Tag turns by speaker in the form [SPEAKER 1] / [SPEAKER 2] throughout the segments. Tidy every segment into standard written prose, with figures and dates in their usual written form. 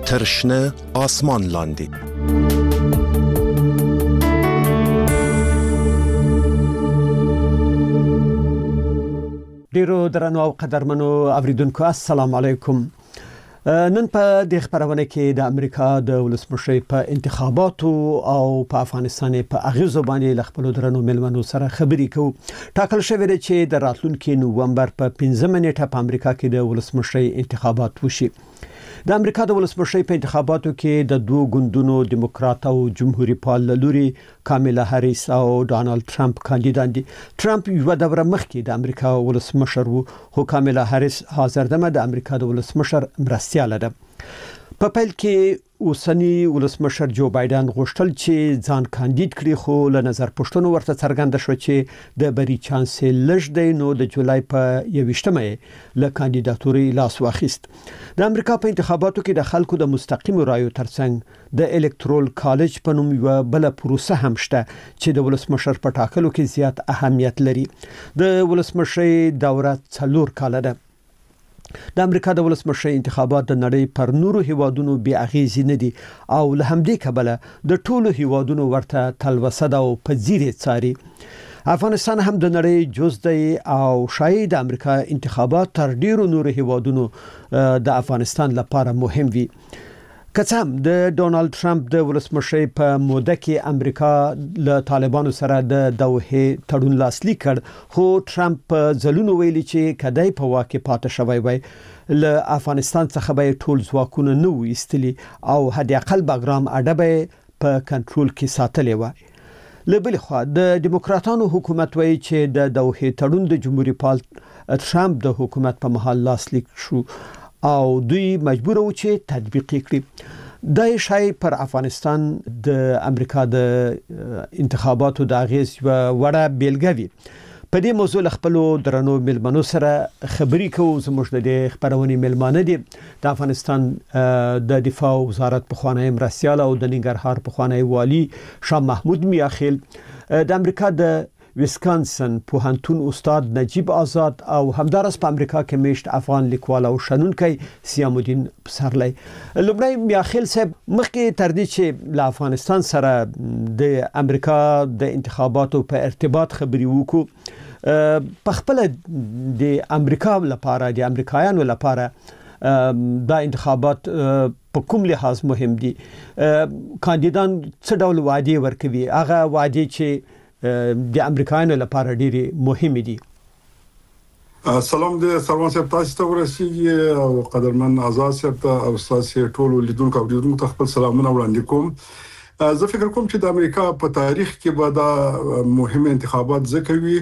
[SPEAKER 1] ترشنه آسمان لاندې.
[SPEAKER 2] ډیرو درنو او قدرمنو اوریدونکو السلام علیکم. نن په دې خبرونه کې د امریکا د ولسمشر په انتخاباتو او په افغانستان په اغیزو باندې خپل درنو ملمنو سره خبرې کوو. ټاکل شوی دی چې د راتلونکي نوومبر په 15 نیټه په امریکا کې د ولسمشر انتخابات وشي. د امریکا د ولسمشر په انتخاباتو کې د دوه ګوندونو دیموکرات او جمهوریت پال لوري کاملا هریس او ډانلډ ټرمپ کاندیدان دي. ټرمپ یو دوره مخکې د امریکا ولسمشر وو، خو کاملا هریس حاضر ده د امریکا د ولسمشر مرستياله ده. په پیل کې اوسنی ولسمشر جو بایدن غوښتل چې ځان کاندید کړي، خو له نظر پښتنو ورته څرګنده شو چې د بری چانس لږ دی، نو د جولای په 21مه له کاندیداتوري لاس واخیست. د امریکا په انتخاباتو کې د خلکو د مستقیم رایو ترڅنګ د الکترال کالج په نوم یو بل پروسه هم شته چې د ولسمشر په ټاکلو کې زیات اهمیت لري. د ولسمشر دوره 4 کال ده. د امریکا د ولسمشر انتخابات د نړۍ پر نورو هیوادونو بي اغیزې نه دي او له همدې کبله د ټولو هیوادونو ورته تلوسه او پذیري څاري. افغانستان هم د نړۍ جز دی او شاید د امریکا انتخابات تر ډیرو نورو هیوادونو د افغانستان لپاره مهم وي. کڅم د ډونالد ټرمپ د ولسمشر په موده کې امریکا له طالبانو سره د دوحه تړون لاسلیک کړ، خو ټرمپ ځلونو ویلي چې کدی په واقع پاتې شوی وای له افغانستان څخه به ټول ځواکونه نو ایستلي او هدي اقل باګرام اډبه په کنټرول کې ساتلې و. له بل خوا د دیموکراتانو حکومت وایي چې د دوحه تړون د جمهوریت پال ټرمپ د حکومت په محل لاسلیک شو او دوی مجبور و چې تطبیق کړي. د شای پر افغانستان د امریکا د انتخاباتو د اغیز وړه بیلګوي. په دې موضوع خپل درنو ملمنو سره خبرې کوو. زموږ د خبرونې ملمانه دي د افغانستان د دفاع وزارت په خوانی مرستيال او د ننګرهار په خوانی والی شاه محمود میاخیل، د امریکا د ویسکانسن پوهنتون استاد نجیب آزاد او همدارس په امریکا کې میشت افغان لیکوال او شنونکی سیام الدین پسرلی. لومړی میاخیل صاحب، مخکې تر دې چې له افغانستان سره د امریکا د انتخاباتو په ارتباط خبرې وکړو، په خپل د امریکا لپاره د امریکایانو لپاره دا انتخابات په کوم لحاظ مهم دي؟ کاندیدان څه ډول وعده ورکوي؟ هغه وعده چې د امریکایانو لپاره ډېری مهمه دي.
[SPEAKER 3] سلام د سروان صاحب تاسو ته ورسیږي او قدرمن آزاد صاحب ته او تاسو ټول لیدونکو او لیدونکو ته خپل سلامونه وړاندې کوم. زه فکر کوم چې د امریکا په تاریخ کې به دا مهم انتخابات ذکروي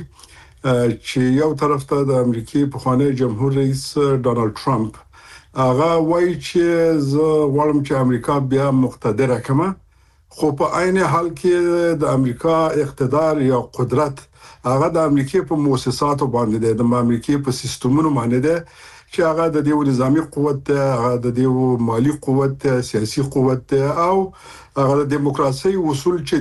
[SPEAKER 3] چې یو طرف ته د امریکای په خوانی جمهور رئیس ډونالد ټرمپ هغه وایي چې زه غواړم چې امریکا بیا مقتدره کړم، خو په عین حال کې د امریکا اقتدار یا قدرت هغه د امریکای په مؤسساتو باندې ده، د امریکای په سیستمونو باندې ده چې هغه د دې نظامی قوت، هغه د دې مالی قوت، سیاسي قوت او هغه د دیموکراسي اصول چې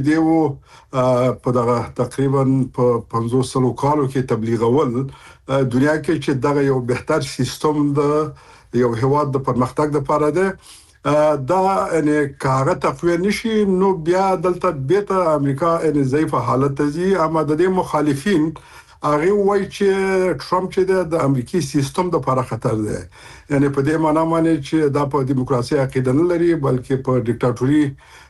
[SPEAKER 3] دیو په دغه تقریبا په 500 کالو کې تبلیغول دنیا کې چې دغه یو بهتر سیستم د یو هواد د پرمختګ لپاره ده. دا ان کاغه تقوی نشي، نو بیا دلته بیت امریکا ان ضعیفه حالت دي. اما د دې مخالفین هغه وایي چې ټرمپ چې د امریکای سیستم د لپاره خطر دی، یعنی په دې معنی باندې چې دا په دیموکراسي عقیده نه لري بلکې په ډیکټاتوري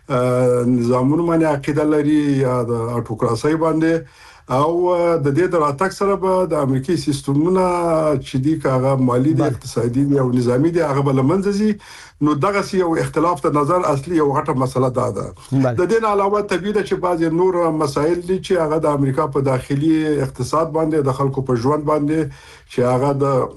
[SPEAKER 3] نظامونو باندې عقیده لري یا د اټوکراسي باندې، او د دې د راتګ سره به د امریکای سیستمونه چې دي کاغه مالی دي، اقتصادي دي او نظامی دي هغه بل منځي. نو دغه یو اختلاف د نظر اصلي یو غټه مسله ده. د دې علاوه طبيعي ده چې بعض نور مسایل دي چې هغه د امریکا په داخلي اقتصاد باندې، د خلکو په ژوند باندې، چې هغه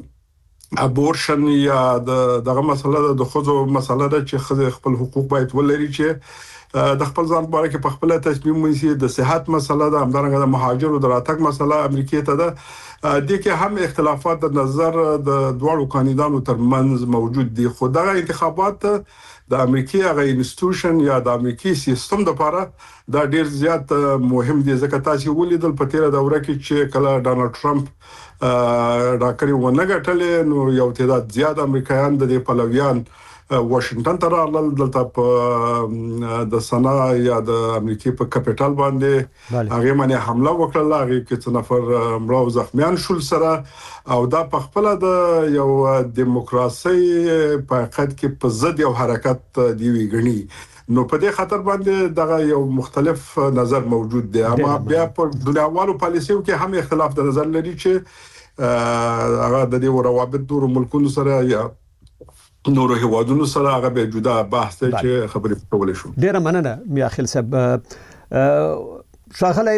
[SPEAKER 3] د ابورشن یا دغه مسله د خزو مسله ده چې خزه خپل حقوق باید ولري، چې د خپل ځان لپاره کې په خپل تصمیم ونیسي. د صحت مسله ده، همدارنګه د مهاجرو د راتګ مسله امریکای ته ده. د کې هم اختلافات د نظر د دوړو کاندیدانو ترمنځ موجود دي، خو دغه انتخابات د امریکای هغه انسټیټیوشن یا د امریکای سیستم لپاره دا ډیر زیات مهم دي. ځکه تاسو ولیدل په تیر دوره کې چې کله ډونالد ټرمپ راکړی ونه غټلې، نو یو تعداد زیات امریکایان د پلویان واشنگټن ته راغلل دلته په د سنا یا د امریکای په کپټال باندې هغه باندې حمله وکړه. هغه کې څو نفر مړه او زخمیان شول سره او دا په خپل د یو دیموکراسي په حقیقت کې په ضد یو حرکت دی ویګنی. نو په دې خاطر باندې دغه یو مختلف نظر موجود دی. اما بیا په دنیاوالو پالیسیو کې هم اختلاف د نظر لري چې هغه د دې روابط دورو ملکونو سره یا نورو هیوادونو سره هغه به جدا بحث دی چې خبرې کولای شو.
[SPEAKER 2] ډیره مننه میاخیل صاحب. شاغلی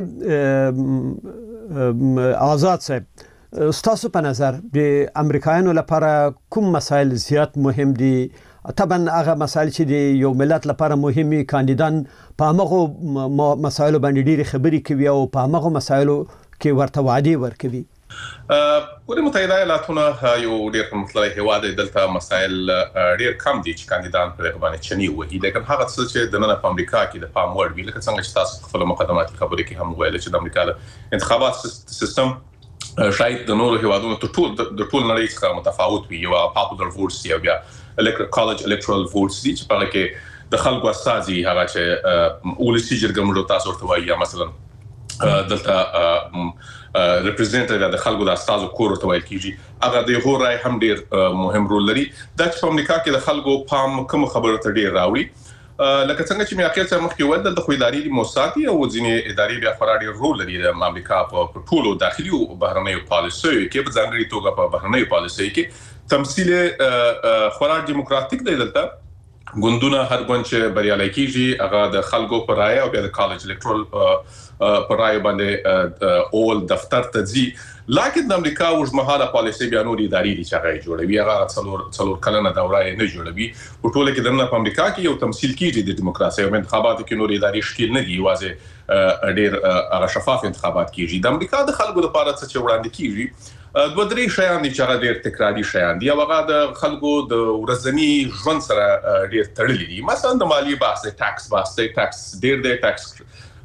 [SPEAKER 2] آزاد صاحب، ستاسو په نظر د امریکایانو لپاره کوم مسایل زیات مهم دي؟ طبعا هغه مسایل چې د یو ملت لپاره مهمي کاندیدان په هغه مسایلو باندې ډیره خبرې کوي او په هغه مسایلو کې ورته وعده ورکوي.
[SPEAKER 4] ولې متحده ایالاتونه یو ډېر متلای هیواد دلته مسایل ډېر کم دي چې کاندیدان پر باندې چني وهي، لیکن هغه څه چې د نن په امریکا کې د پام وړ وی لکه څنګه چې تاسو خپل مقدماتي خبرې کې هم ویل چې د امریکا انتخابات سیستم شاید د نورو هیوادونو د ټول نړۍ څخه متفاوت وي. یو پاپولر ووټس یا بیا کالج الکترال ووټس دي چې په کې د خلکو استازي هغه چې ولسی جرګه موږ تاسو ورته وایي، مثلا دلته ریپرزینټیټیو د خلکو د استازو کور ته وایي کیږي، هغه د هورای هم ډیر مهم رول لري. د امریکا کې د خلکو پام کوم خبره ته ډیر راوړي، لکه څنګه چې میاخیل څخه مخکې ول د خو موسسات او ځینې ادارې بیا خورا ډیر رول لري د امریکا په ټولو داخلي او بهرنیو پالیسیو کې، په ځانګړي توګه په بهرنیو پالیسیو کې تمثيل خورا دیموکراتیک دی. دلته ګوندونه هر ګوند بریالي کیږي هغه د خلکو پر رائے او د کالج الکترال پر رائے باندې اول دفتر ته ځي. لکه د امریکا وژمحاله پالیسي بیا نور ادارې دي چې هغه جوړوي، هغه څلور کلنه دوره نه جوړوي. په ټوله کې د امریکا کې یو تمثيل کیږي د دیموکراسي او انتخاباتو کې نور ادارې شکل نه دي، واځي ډیر هغه شفاف انتخابات کیږي. د امریکا د خلکو لپاره څه وړاندې کیږي دوه درې شیان دي چې هغه ډیر تکراری شیان دي، هغه د خلکو د ورځنی ژوند سره ډیر تړلي دي. مثلا د مالی بحث، ټاکس بحث، ټاکس ډیر دی، ټاکس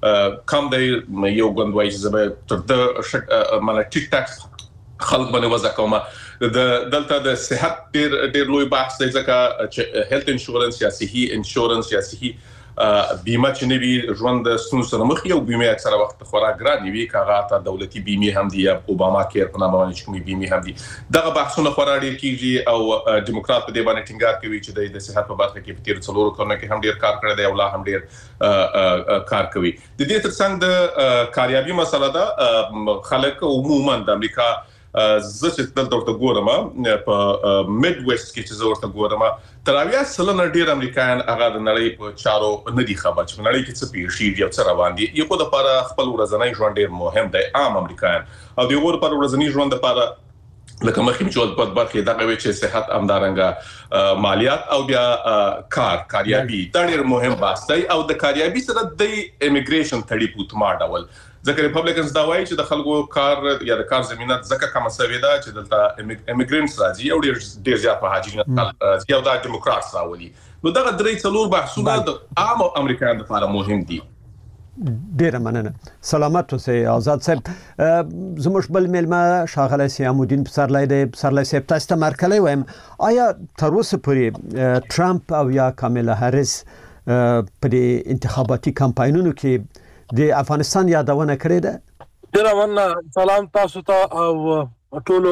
[SPEAKER 4] کم دی. یو غوندوي چې زما تر د مال ټیک ټاکس خلک باندې وځه کومه د دلته د صحت ډیر لوی بحث دی، ځکه چې هیلث انشورنس یا صحي انشورنس یا صحي بیمه چې نوی ژوند د ستونزو سره مخ یو بیمه اکثره وخت خورا ګران وي، کاغه ته دولتي بیمه هم دي یا اوباما کیر په نامه باندې کومي بیمه هم دي. دغه بحثونه خورا ډیر کیږي او دیموکرات په دې باندې ټینګار کوي چې د صحت په برخه کې په تیر څلورو کلونو کې هم ډیر کار کړی دی او لا هم ډیر کار کوي. د دې ترڅنګ د کاریابي مسله ده خلک عموما د امریکا زه چې دلته ورته ګورم په میډ ویسټ کې چې زه ورته ګورم تر 80% ډیر امریکایان هغه د نړۍ په چارو نه دي خبر چې نړۍ کې څه پیښیږي او څه روان دي. یو د لپاره خپل ورځنی ژوند ډیر مهم دی، عام امریکایان او د یو لپاره ورځنی ژوند لپاره لکه مخکې چې په برخه دغه وی چې صحت امدارنګه مالیات او بیا کاریابي دا ډیر مهم بحث دی. او د کاریابي سره د ایمیګریشن تړي پوتما ډول ځکه ریپبلیکنز دا وایي چې د خلکو کار یا د کار زمينه ځکه کوم سوي ده چې دلته ایمیګرینټس راځي او ډیر زیات مهاجرین راځي او د دیموکرات راولي. نو دا درې څلور بحثونه د عام امریکایانو لپاره مهم دي.
[SPEAKER 2] ډیره مننه. سلامت اوسئ آزاد صاحب. زموږ بل میلمه ښاغلی سیام الدین پسرلی دی. پسرلی صاحب تاسو ته مرکلی وایم، آیا تر اوسه پورې ټرمپ او یا کاملا هریس په دې انتخاباتي کمپاینونو کې د افغانستان یادونه کړې ده؟
[SPEAKER 5] ډیره مننه. سلام تاسو ته او ټولو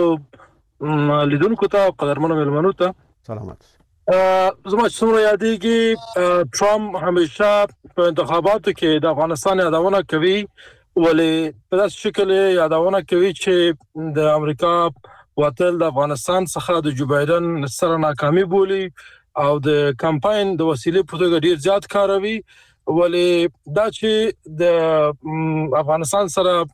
[SPEAKER 5] لیدونکو ته، قدرمنو مېلمنو ته.
[SPEAKER 2] سلامت.
[SPEAKER 5] زما څومره یادېږي ټرمپ همیشه په انتخاباتو کې د افغانستان یادونه کوي، ولې په داسې شکل یادونه کوي چې د امریکا وتل د افغانستان څخه د جو بایدن سره ناکامي بولي او د کمپاین د وسیلې په توګه ډیر زیات کاروي، ولې دا چې د افغانستان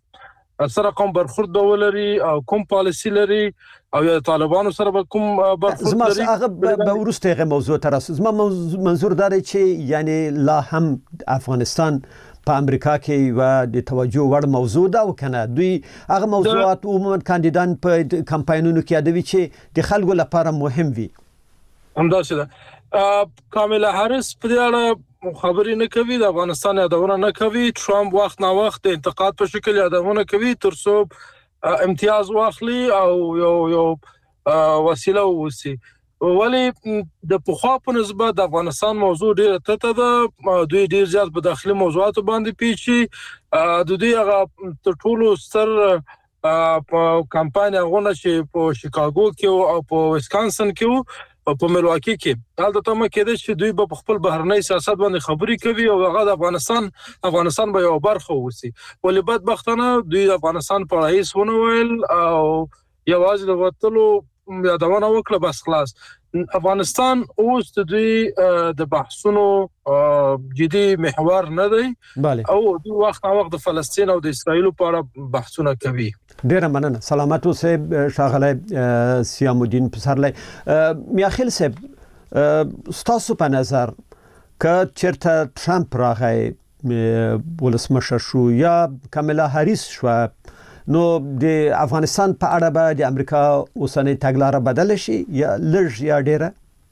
[SPEAKER 5] سره کوم برخورد ولري او کوم پالیسی لري او یا طالبانو سره به کوم برخورد لري.
[SPEAKER 2] هغه به ورسته هغه موضوع تر اساس ما منظور داره چې یعنی لا هم افغانستان په امریکا کې و د توجه وړ موضوع ده او کنه دوی هغه موضوعات عموما کاندیدان په کمپاینونو کې یادوي چې د خلکو لپاره مهم وي.
[SPEAKER 5] همداسې ده. کاملا هریس په دې اړه خبرې نه کوي، د افغانستان یادونه نه کوي. ټرمپ وخت نا وخت د انتقاد په شکل یادونه کوي تر څو امتیاز واخلي او یو وسیله ووسی. ولی د پخوا په نسبت د افغانستان موضوع ډیره ته ده دوی ډیر زیات په داخلي موضوعاتو باندې پیچي د دوی هغه ټولو ستر په کمپاین غونډه چې په شیکاګو کې او په ویسکانسن کې او په ملواکی کې حالت ته مکه چې دوی په خپل بهرنی سیاست باندې خبري کوي او هغه د افغانستان به یو برخه وسی ولې بدبختانه دوی د افغانستان په رئیس ونویل او یوازې د وټلو یادونه وکړه بس خلاص افغانستان اوس د دوی د بحثونو جدي محور نه دی او دوی وخت د فلسطین او د اسرایل په اړه بحثونه کوي.
[SPEAKER 2] ډیره مننه. سلامت اوسئ ښاغلی سیام الدین پسرلی. میاخیل صاحب ستاسو په نظر که چیرته ټرمپ راغی ولسمشر شو یا کاملا هریس شو نو د افغانستان په اړه به د امریکا اوسنۍ تګلاره بدل شي یا لږ یا ډیره؟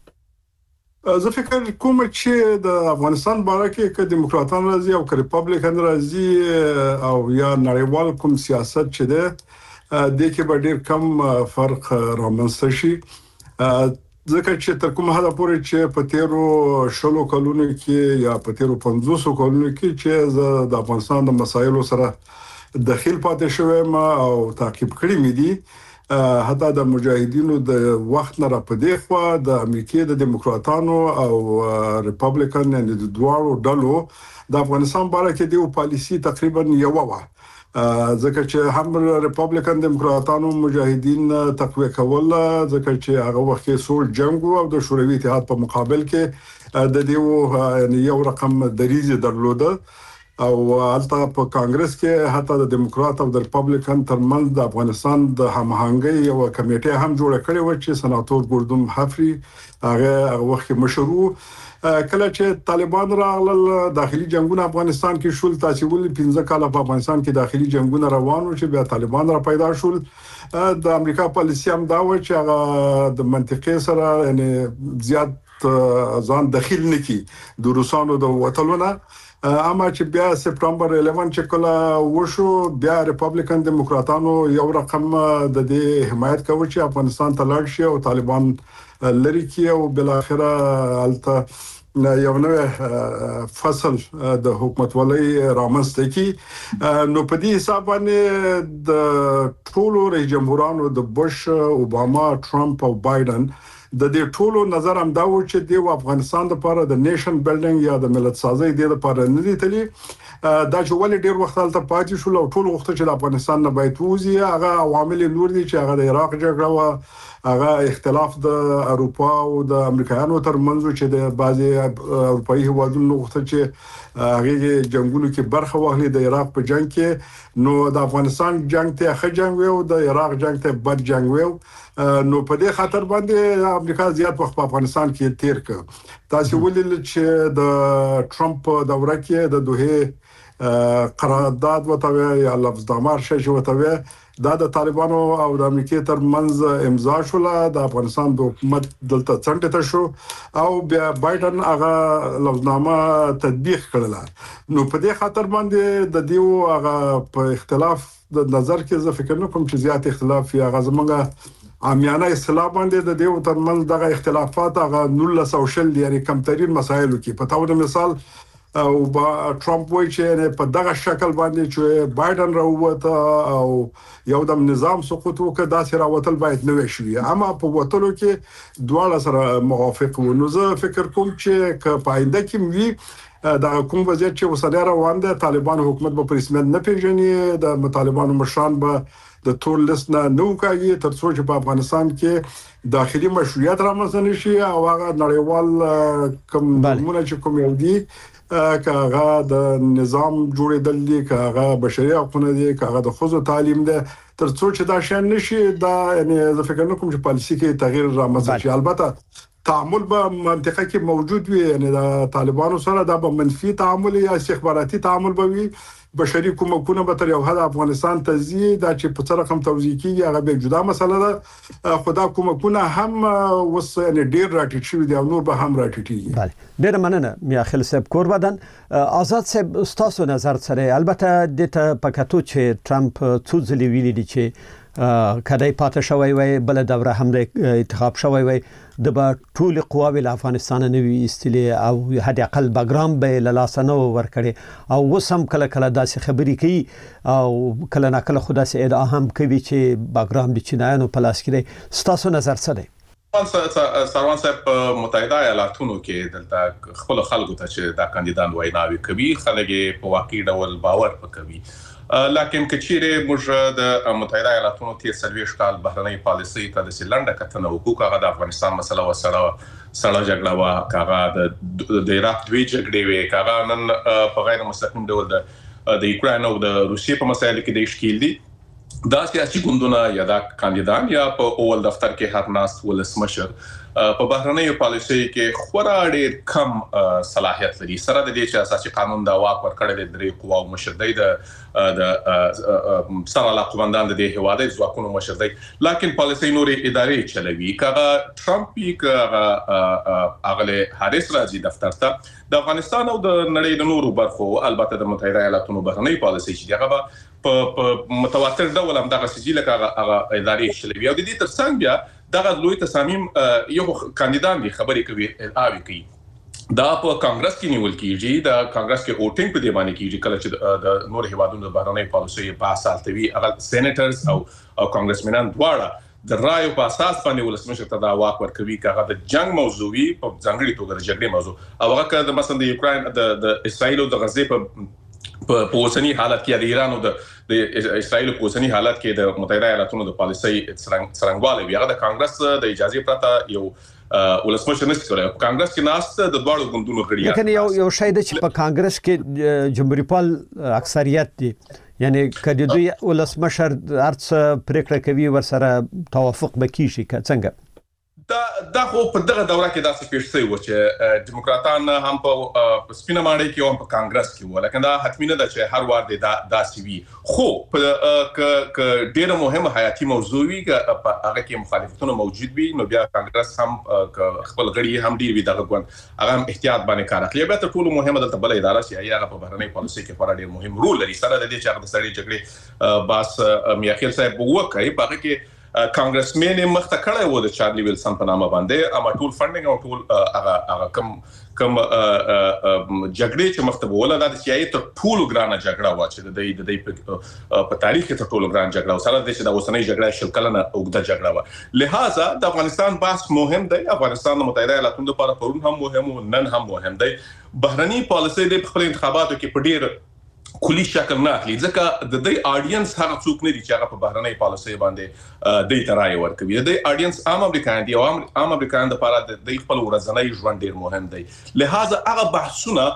[SPEAKER 3] زه فکر کوم چې د افغانستان باره کې که دیموکراتان راځي او که ریپابلیکن راځي او یا نړیوال کوم سیاست چې ده د کې به ډیر کم فرق رامنځته شي ځکه چې تر کومه حد پورې چې په تیرو شلو کلونو کې یا په تیرو 500 کلونو کې چې د افغانستان د مسایلو سره داخل پاتې شوم او تعقیب کړی مې دي حتی د مجاهدینو د وخت نه را پدې خو د امریکای د دیموکراتانو او ریپابلیکن یعنی د دوه ډلو د افغانستان باره کې د پالیسی تقریبا یو و ځکه چې هم ریپابلیکن دیموکراتانو مجاهدین تقویه کول ځکه چې هغه وخت کې سول جنگ او د شوروي اتحاد په مقابل کې د دیو یو رقم دریزه درلوده او البته په کانګرس کې حتی د دیموکرات او د ریپابلیکن ترمنځ د افغانستان د هماهنګي یو کمیټه هم جوړه کړې و چې سناتور ګردون حفري هغه وخت مشروع کله چې طالبان راغلل داخلي جنگونه افغانستان کې شول تاسو ول 15 کال په افغانستان کې داخلي جنگونه روانو چې بیا طالبان را پیدا شول د امریکا پالیسی هم دا و چې هغه د منطقې سره یعنی زیات ځان داخل نکي د روسانو د وټلونه اما چې بیا سپتمبر 11 چې کله وشو بیا ریپابلیکن دیموکراتانو یو رقم د دې حمایت کوي چې افغانستان ته لاړ شي او طالبان لری کی او بل اخره الته یو نوې فصل د حکومت ولای رامنځته کی نو په دې حساب باندې د ټولو رئیس جمهورانو د بوش اوباما ټرمپ او بایدن د دې ټولو نظر هم دا و چې د افغانستان لپاره د نیشن بلډینګ یا د ملت سازي د لپاره نه دي تلي دا چې ولې ډیر وخت تل پاتې شو او ټول وخت چې افغانستان نه باید وزي هغه عوامل نور دي چې هغه د عراق جګړه و هغه اختلاف د اروپا او د امریکایانو ترمنځ چې د بعضي اروپאי هوادونو وخت چې هغه جنگونو کې برخه واخلي د عراق په جنگ کې نو د افغانستان جنگ ته ښه جنگ و او د عراق جنگ ته بد جنگ و نو په دې خاطر باندې امریکا زیات وخت په افغانستان کې تیر کړ تاسو ولل چې د ټرمپ دوره کې د دوه قرارداد وتوي یا لفظنامه شې وتوي دا د طالبانو او د امریکای ترمنځ امضا شول د افغانستان د حکومت دلته څنګه ته شو او بیا بایدن هغه لفظنامه تطبیق کړل نو په دې خاطر باندې د دیو هغه په اختلاف د نظر کې زه فکر نه کوم چې زیات اختلاف یا غزمنګه عامیانه اصطلاح باندې د دیو ترمنځ دغه اختلافات هغه 1900 یعنی کمترین مسایلو کې په تاسو مثال او ټرمپ وایي چې په دغه شکل باندې چې بایدن راووته او یو د نظام سقوط وکړ دا سره وتل باید نه وشي اما په وتلو کې دواړه سره موافق و نو زه فکر کوم چې په آینده کې وی دا کوم وضعیت چې وسله روان ده طالبان حکومت په رسمیت نه پیژني د طالبانو مشران به د ټول لیست نه نو کوي تر څو چې په افغانستان کې داخلي مشروعیت رامنځته نشي او هغه نړیوال کوم مونږ چې کوم یو دي کاغه د نظام جوړېدل دي کاغه بشري حقوق دي کاغه د خصوصي تعلیم ده تر څو چې دا شان نشي دا یعنی زه فکر نه کوم چې پالیسي کې تغییر رامنځته شي البته تعامل به منطقه کې موجود وي یعنی د طالبانو سره دا به منفي تعامل یا استخباراتي تعامل به وي بشري کومکونه به تر یو حد افغانستان ته زی دا چې په څه رقم توزیع کیږي هغه به جدا مسله ده خدا کومکونه هم وس یعنی ډیر راټیټ شوی دی او نور به هم راټیټي
[SPEAKER 2] بله ډیر مننه میاخیل صاحب کوربدن آزاد صاحب تاسو نظر سره البته د پکاتو چې ټرمپ څو ځلې ویلي دي چې کدی پاتې شوی وي بل دوره هم د انتخاب شوی وي د با ټول قواوی له افغانستان نه وی استلی او هدي اقل باګرام به له لاسنو ورکړي او وسم کله کله داسې خبري کوي او کله نه کله خدا سي ادعا هم کوي چې باګرام د چینایانو په لاس کې دی. ستاسو نظر څه دی؟
[SPEAKER 4] سروان صاحب متحده ایالاتونو کې دلته خپل خلکو ته چې دا کاندیدان ویناوي کوي خلک په واقعي ډول باور کوي، لکه کچېره موږ د متحده ایالاتونو تیر 30 کال بهرنۍ پالیسي ته د سیلانډ کتنه حقوق هغه د افغانستان مسله سړه جګړه وا کاغه د عراق دوی جګړې وي کاغه نن په غیر مستقیم ډول د یوکرين او د روسیې په مسایلو کې د اشکیل دي. دا سیاسي ګوندونه یا دا کاندیدان یا په اول دفتر کې هر ناس ولسمشر په بهرنۍ پالیسي کې خورا ډېر کم صلاحیت لري سره د دې چې اساسي قانون دا واک ورکړی د درې قواو مشردي د سره علاقمندان د هیواد د ځواکونو مشردي، لکه پالیسي نورې ادارې چلوي کغه ټرمپ کې اغله هاریس راځي دفتر ته د افغانستان او د نړۍ د نورو برخو البته د متحده ایالاتونو بهرنۍ پالیسي چې هغه په متواتر ډول هم دغه سجله هغه ادارې چلوي او د دې ترڅنګ بیا دغه لوی تصامیم یو کاندیدان دی خبرې کوي اوی کوي دا په کانګرس کې نیول کیږي د کانګرس کې ووټینګ په دی باندې کیږي کله چې د نور هیوادونو د بهرنۍ پالیسي په اساس توی هغه سېنیټرز او کانګرسمنان دواړه د رایو په اساس باندې ولسمشر ته دا واک ورکوي کغه د جنگ موضوعي په ځانګړي توګه د جګړې موضوع او هغه د مثلا د یوکرين د اسرائیل او د غزې په اوسنی حالت کې د ایران او د اسرائیل په اوسنی حالت کې د متحده ایالاتونو د پالیسي څرنګواله وی هغه د کانګرس د اجازه پرته یو ولسمشر نشي کولای. کانګرس کې ناست د دوړو ګوندونو غړي
[SPEAKER 2] لیکن یو شاید چې په کانګرس کې جمهوریت پال اکثریت دي یعنی کله دوی ولسمشر ارڅ پریکړه کوي ورسره توافق بکیږي څنګه
[SPEAKER 4] دا خو په دغه دوره کې داسې پیښ شوی و چې دیموکراتان هم په سپینه ماڼۍ کې هم په کانګرس کې و لکه دا حتمی نه ده چې هر وار داسې وي خو په ډیره مهمه حیاتي موضوع وي په هغه کې مخالفتونه موجود وي نو بیا کانګرس هم خپل غړي هم ډیر وي دغه ګوند هغه احتیاط باندې کار اخلي. بیا تر ټولو مهمه دلته بل اداره چې هغه په بهرنۍ پالیسي کې خورا ډیر مهم رول لري سره د دې چې هغه د سړي جګړې باس میاخیل صاحب وکړي په هغه کې کانګرسمن مخته کړی و د چارلی ویلسن په نامه باندې اما ټول فندینګ او ټول هغه کم جګړې چې مخته بوله د سیاسي ته ټول ګرانه جګړه و چې د دې په تاریخ کې ته ټول ګران جګړه او سره د چې د اوسنۍ جګړه شل کلنه اوږده جګړه و. لہذا د افغانستان بحث مهم دی. افغانستان د متحده ایالاتونو لپاره پرون هم مهم او نن هم مهم دی. بهرنۍ پالیسي د خپل انتخاباتو کې په ډیر کلی شکل نه اخلي ځکه د دې اډینس هغه څوک نه دي چې هغه په بهرنۍ پالیسي باندې د ترای ورکوي. د دې اډینس عام امریکایان دي او عام امریکایان لپاره د خپل ورځنی ژوند ډیر مهم دی. لہذا هغه بحثونه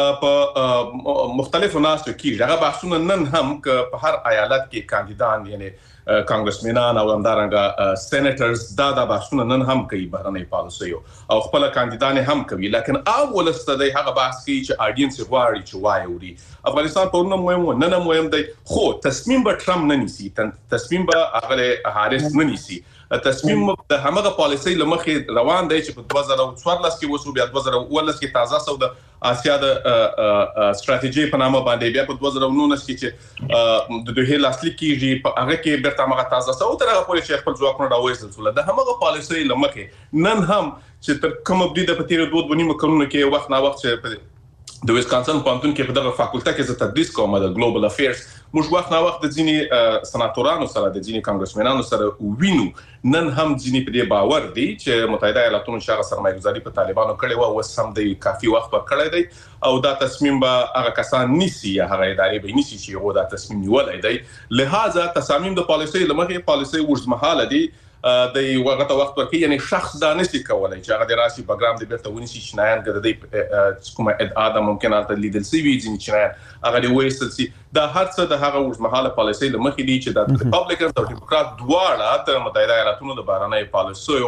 [SPEAKER 4] په مختلفو ناسو کې هغه بحثونه نن هم په هر ایالت کې کاندیدان یعنی کانګرسمنان او همدارنګه سېنیټرز دا بحثونه نن هم کوي بهرنۍ پالیسي او خپل کاندیدان هم کوي لکه اول ستدي هغه بحث کوي چې اډینس غواړي چې وایوري افغانستان په نوم مهم نه مهم دی خو تصمیم به ټرمپ نه نیسي تصمیم به هغه هاریس نه نیسي تصمیم د همغه پالیسي لمخې روان دی چې په 2014 کې وسو بیا 2019 کې تازه سو د آسیا د ستراتیژي په نامه باندې بیا په 2019 کې چې د دوه لاسلیک کېږي په هغه کې بیرته هغه تازه سو تر هغه پورې چې خپل ځواکونه راوېستل د همغه پالیسي لمخې نن هم چې تر کوم بری د پتیرو دوه بنیمه کلونه کې وخت نه وخت چې د ویسکانسن پانتون کې په دغه فاکولټه کې زه تدریس کوم د ګلوبل افیرز موږ وخت نه وخت د ځینی سناتورانو سره د ځینی کانګرسمنانو سره وینو نن هم ځینی په دې باور دي چې متحده ایالاتونو شغه سرمایه‌ګذاري په طالبانو کړي او وسم د کافي وخت پر کړی دی او دا تصمیم به هغه کسان نیسی یا هغه ادارې به نیسی چې هغه دا تصمیم نیولای دی. لہذا تصامیم د پالیسي لمخې پالیسي ورځمحاله دي د وغه وخت ورکې یعنی شخص دا نشي کولای چې هغه د راشي پروګرام د بیرته ونیسي چې نه هغه د کومه ادعا ممکن البته لیدل سی وی ځین چې هغه د وېستل سي دا هر څه د هغه ورځمحاله پالیسي لمخې دي چې د ریپابلیکن او ډیموکرات دواړه د متحده ایالاتونو د بهرنۍ پالیسي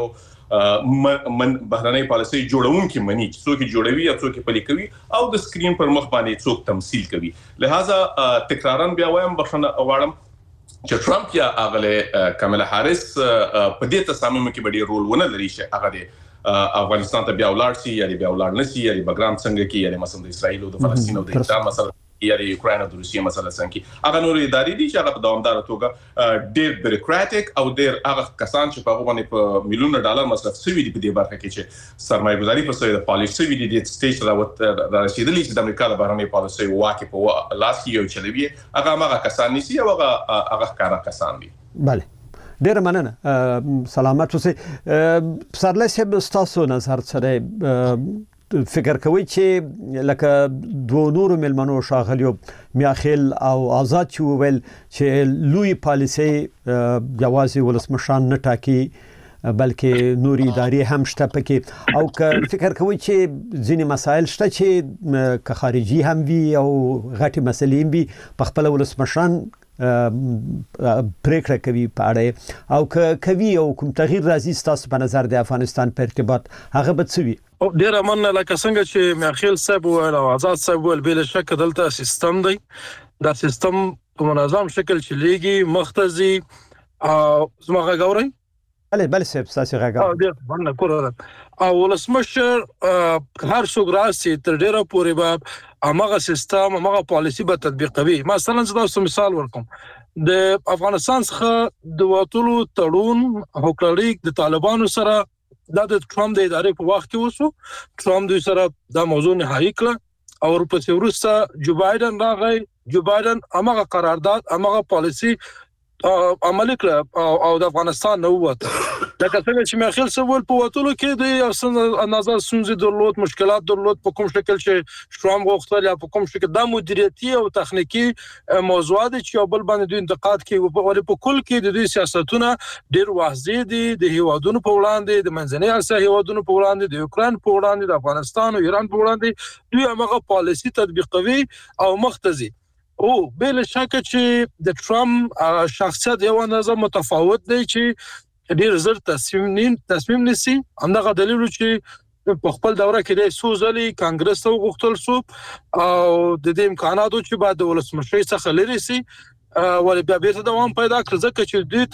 [SPEAKER 4] من بهرنۍ پالیسي جوړونکي مني چې څوک جوړوي او څوک پلي کوي او د سکرین پر مخ باندې څوک تمثيل کوي. لہذا تکرارن بیا وایم بخښنه غواړم چې ټرمپ یا اغله کاملا هاریس په دې تصامیم کې به ډېر رول ونه لري چې هغه د افغانستان ته بیا ولاړ شي یا بیا ولاړ نشي یا بګرام څنګه کې یا مثلا د اسرائیل او د فلسطین او د ایران مثلا یا د یوکرين او د روسیې مسله څنګه هغه نور ادارې دي چې هغه په دوامدار توګه ډېر بیروکراتیک او ډېر هغه کسان چې په هغه باندې په میلیونونو ډالر مصرف شوی دي په دې برخه کې چې سرمایه گذاري په سوی د پالیسي شوی دي د سټیج را رسیدلی چې د امریکا د بهرنۍ پالیسي واکه په لاس کې یو چلوي هغه کسان نشي او هغه کارا کسان دي.
[SPEAKER 2] بله ډیر مننه سلامت اوسئ. پسرلی صاحب ستاسو نظر سره فکر کوي چې لکه دوه نورو ملمنو شاغلیو میاخیل او آزاد چې ویل چې لوی پالیسي جوازي ولسمشان نه ټاکي بلکې نوري ادارې هم شته پکې او که فکر کوي چې ځینې مسایل شته چې که خارجي هم وي او غټي مسلې وي په خپل ولسمشان پریکړه کوي په اړه او کوي او کوم تغییر راځي ستاسو په نظر د افغانستان په ارتباط هغه به څه وي؟
[SPEAKER 5] ډیر مننه. لکه څنګه چې میاخیل صاحب او آزاد صاحب ول بل شک دلته سیستم دی دا سیستم په منظم شکل چلیږي مختزي او زموږه غوري
[SPEAKER 2] بله صاحب تاسو غاګه
[SPEAKER 5] ډیر مننه کوله او ولسمشر هر څوک راسي تر ډیره پورې به امغه سیستم امغه پالیسی به تطبیقوي. مثلا زه مثال ورکوم د افغانستان څخه د وټولو تړون هوکړلیک د طالبانو سره د ټرمپ د ادارې په وخت کې وسو. ټرمپ دوی سره دا موضوع نهایی کړ او ورپسې وروسته جو بایدن راغی. جو بایدن امغه قرارداد امغه پالیسی عملي کړ او د افغانستان نو وته. لکه څنګه چې میاخیل سوال په وټولو کې د نظر سنځي درلود مشکلات درلود په کوم شکل چې ټرمپ غوښتل یا په کوم شکل د مدیریتي او تخنیکی موضوعات چې بل باندې د انتقاد کوي په کل کې د دوی سیاستونه ډیر واضح دي د هیوادونو په وړاندې د منځنۍ اسیا هیوادونو په وړاندې د یوکرين په وړاندې د افغانستان او ایران په وړاندې دوی هغه پالیسی تطبیقوي او مختزي او بل شک چې د ټرمپ شخصیت یو نظر متفاوت دی چې ډیر زر تصمیم نسی. همدغه دلیل چې په خپل دوره کې د سوزلي کانګرس ته غوښتل شو او د دې امکاناتو چې بعد د ولسمشر څخه لري سي ولې بیا بیرته دوام پیدا کړ ځکه چې دوی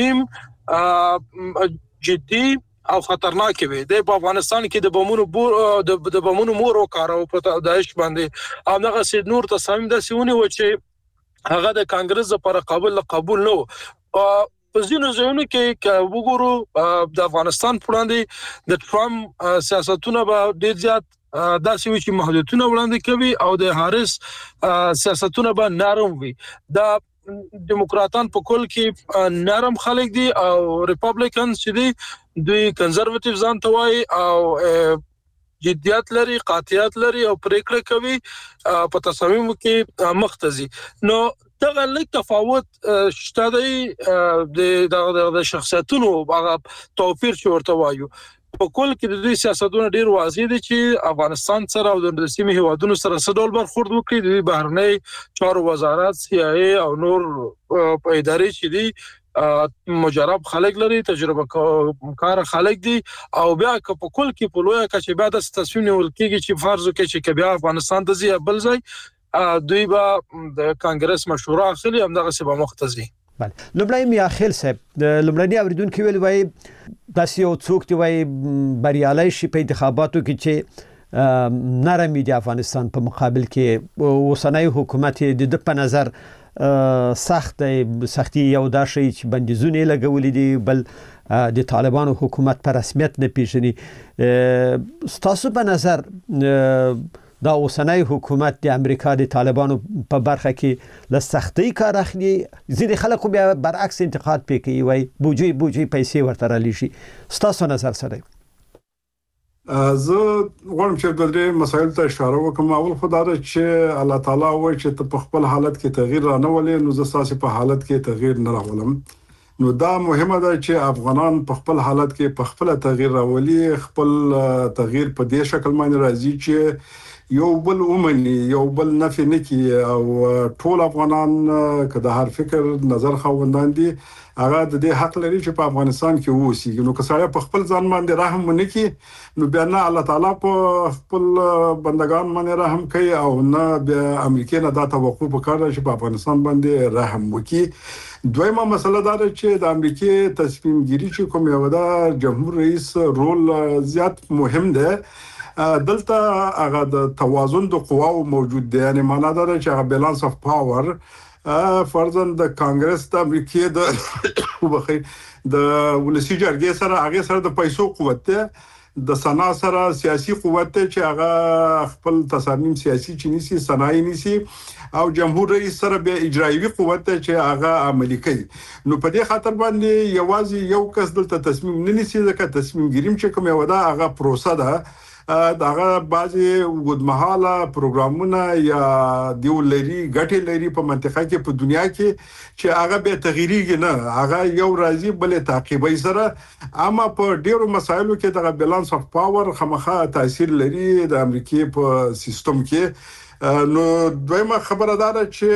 [SPEAKER 5] تصامیم جدي او خطرناک وي. د افغانستان کې د بمونو مور وکارو په داعش باندې هغه سید نور تصامیم د سیونی و چې هغه د کانګرس لپاره قبول نو په ځینو ځایونو کې وګورو د افغانستان وړاندې د ټرمپ سیاستونه به ډیر زیات داسې وي چې محدودیتونه وړاندې کوي او د هارس سیاستونه به نرم وي. د ډیموکراتان په کول کې نرم خلک دي او ریپابلیکنز چې دي دوی کنزرواتیو ځان ته وایي او جديات لري قاطعیت لري او پریکړه کوي په تصامیم کې مختزي. نو دغه لیک تفاوت شته دی د شخصیتونو هغه توپیر چې ورته وایو. په کول کې د دې سیاستونو ډیر واضح دي چې افغانستان سره او د سیمې هیوادونو سره څه ډول برخورد وکړي. د بهرنۍ چارو وزارت CIA او نور په ادارې چې دي مجرب خلک لري تجربه کار خلک دي او بیا په کول کې په لوی کچې بیا د تصمیم نیول کېږي چې فرض وکړي چې بیا افغانستان ته ځي بل ځای دوی به د کانګرس مشوره اخلي همدغه سبا مختزي.
[SPEAKER 2] بله لومړی میاخیل صاحب د لومړني اوریدونکو ویل وای داسې یو څوک دی وای بریالي شي په انتخاباتو کې چې نرمي د افغانستان په مقابل کې اوسنۍ حکومت د په نظر سختي یو داشي چې بندیزونه لګولې دي بل د طالبانو حکومت په رسمیت نه پیژني. ستاسو په نظر دا اوسنۍ حکومت د امریکا د طالبانو په برخه کې له سختۍ کار اخلي؟ ځینې خلک بیا برعکس انتقاد کوي وای بوجي پیسې ورته رالېږي. ستاسو نظر سره
[SPEAKER 3] زه غواړم چې د دې مسایل ته اشاره وکړم. اول خدای چې الله تعالی وایي چې ته په خپل حالت کې تغییر را نه ولې نو زه تاسو په حالت کې تغییر نه راولم. نو دا مهمه ده چې افغانان په خپل حالت کې په خپل تغییر راولي. خپل تغییر په دې شکل باندې راځي چې یو بل اومني یو بل نفي نکي او ټول افغانان کله هر فکر نظر خوندان دي هغه د دې حق لري چې په افغانستان کې ووسیږي. نو که سړی په خپل ځان باندې رحم ونکي نو بیا نه الله تعالی په خپل بندگان باندې رحم کوي او نه بیا امریکا نه دا توقع وکړي چې په افغانستان باندې رحم وکړي. دویمه مسله دا ده چې د امریکا تصمیم ګیری چې کوم یو د جمهور رئیس رول زیات مهم ده دلته هغه د توازن د قواو موجود دی، یعنی معنا دا چې هغه بیلانس اف پاور فرضاً د کانګرس د امریکای د ولسی جرګې سره هغه سره د پیسو قوت دی، د سنا سره سیاسي قوت ته چې هغه خپل تصامیم سیاسي چینیسي صنایع نيسي او جمهور رئیس سره به اجرایي قوت ته چې هغه عملي کوي. نو په دې خاطر باندې یوازې یو کس دلته تصمیم نه نیسي، ځکه تصمیم ګیریم چې کوم یو دا هغه پروسه ده، داغه بعضي ودمحاله پروګرامونه یا دیولري ګټې لري په منطقه کې په دنیا کې چې هغه به تغیریږي نه، هغه یو راځي بلې تعقیبي سره. اما په ډیرو مسایلو کې دغه بیلانس اف پاور خامخا تاثیر لري د امریکای په سیستم کې. نو دویمه خبره ده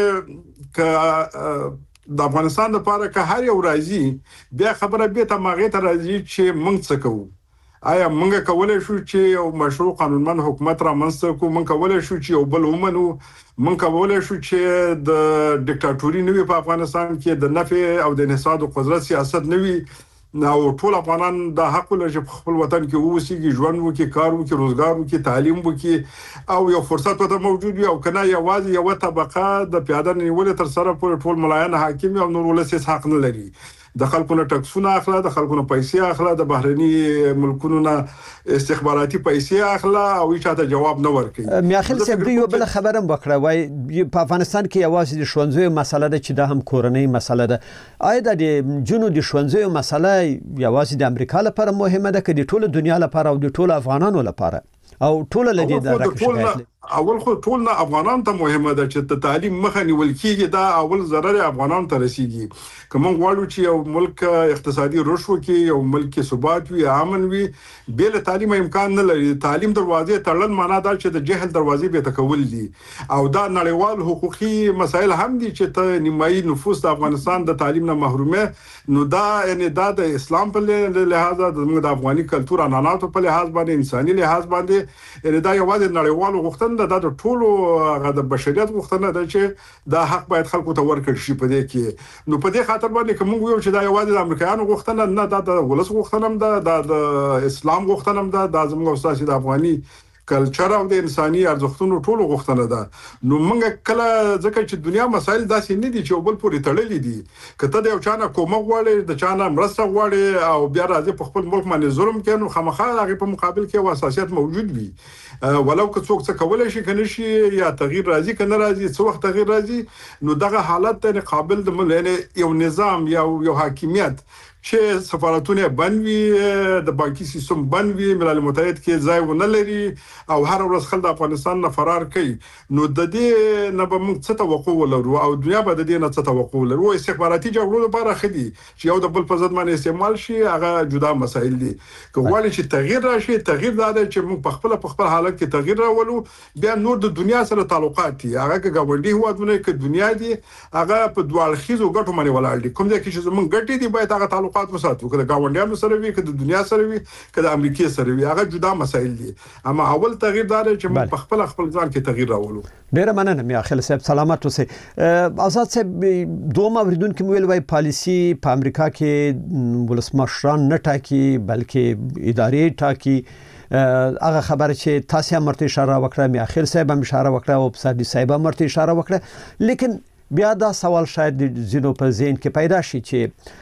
[SPEAKER 3] چې د افغانستان لپاره که هر یو راځي بیا خبره به تماغه ته راځي چې موږ څه کوو. آیا موږ کولای شو چې یو مشروع قانونمند حکومت را منځته کوو؟ موږ کولای شو چې یو بل ومنو؟ موږ کولای شو چې د ډیکټاتوري نوي په افغانستان کې د نفع او د انحصار او قدرت سیاست نوي او ټول افغانان د حق لري چې خپل وطن کې اوسېږي، ژوند وکړي، کار وکړي، روزګار وکړي، تعلیم وکړي او یو فرصت ورته موجود وي، او کنه یوازې یو طبقه د پیاده نیولې تر سره پورې ټول ملایان حاکم او نور ولس حق نه لري. د خلکو نه ټکسونه اخلا، د خلکو نه پیسې اخلا، د بهرني ملکونو نه استخباراتي پیسې اخلا او هیڅ ته جواب نه ورکوي.
[SPEAKER 2] میاخیل صاحب یو بل خبره وکړه، وای په افغانستان کې یوازې د ښوونځیو مسله ده چې دا هم کورنۍ مسله ده. آیا د جنو د ښوونځیو مسله یوازې د امریکا لپاره مهمه ده که د ټول دنیا لپاره او د ټول افغانانو لپاره او ټول لدی د راکښه؟
[SPEAKER 3] اول خو ټول نه افغانان ته مهمه ده چې د تعلیم مخه نیول کیږي، دا اول ضرر افغانان ته رسیږي. کوم غواړو چې یو ملک اقتصادي رشد وکړي، یو ملک ثبات وي، امن وي، بل تعلیم امکان نه لري. تعلیم دروازې تړل معنا دا چې د جهل دروازې به تکول دي او دا نړیوال حقوقي مسایل هم دي چې ته نیمایي نفوس د افغانستان د تعلیم نه محرومه. نو دا یعنی دا د اسلام په لحاظ د افغاني کلچر عنعناتو په لحاظ باندې انساني لحاظ باندې یعنی دا یوازې نړیوال غوښتنه ده، د ټولو د بشریت غوښتنه ده چې دا حق باید خلکو ته ورکړل شي په دې کې. نو په دې خاطر باندې کوم یو چې دا یوازې د امریکایانو غوښتنه نه ده، د ولس غوښتنه ده، د اسلام غوښتنه ده، د زموږ استاد د افغاني کلچر او د انساني ارزښتونو ټولو غوښتنه ده. نو موږ کله ځکه چې دنیا مسایل داسې نه دي چې بل پورې تړلې دي، کته د یو چانه کومه غواړي، د چانه مرسته غواړي او بیا راځي په خپل ملک باندې ظلم کوي، نو خامخا هغه په مقابل کې وساسیت موجود وي. ولو که څوک څه کولای شي کنه شي یا تغییر راځي کنه راځي، څو وخت تغییر راځي، نو دغه حالت ته قابل د یو نظام یا یو حاکمیت چې سفارتونه بند وي، د بانکي سیستم بند وي، ملل متحد کې ځای ونه لري او هر ورځ خلک د افغانستان نه فرار کوي، نو د دې نه به موږ څه توقع ولرو او دنیا به د دې نه څه توقع ولرو. استخباراتي جګړو لپاره خدي چې یو د بل په ضد باندې استعمال شي، هغه جدا مسایل دي. که غواړي چې تغییر راشي، تغییر دا دی چې موږ په خپل حالت کې تغییر راولو، بیا نور د دنیا سره تعلقات دي، هغه که ګاونډي هوادونه کې دنیا دي، هغه په دوالخیزو ګټو باندې ولاړ دي. کوم ځای کې چې زموږ ګټې دي باید هغه تعلقات وساتو، که د ګاونډیانو سره وي، که د دنیا سره وي، که د امریکای سره وي، هغه جدا مسایل دي. اما اول تغییر دا دی چې موږ په خپل ځان کې تغییر راولو.
[SPEAKER 2] ډیره مننه میاخیل صاحب، سلامت اوسئ. آزاد صاحب دوم اوریدونکو ویل وای پالیسی په امریکا کې ولسمشران نه ټاکي بلکې ادارې ټاکي. هغه خبره چې تاسو هم مرته اشاره وکړه، میاخیل صاحب هم اشاره وکړه او صادق صاحب هم مرته اشاره وکړه، لیکن بیا دا سوال شاید زینو په ذهن کې پیدا شي چې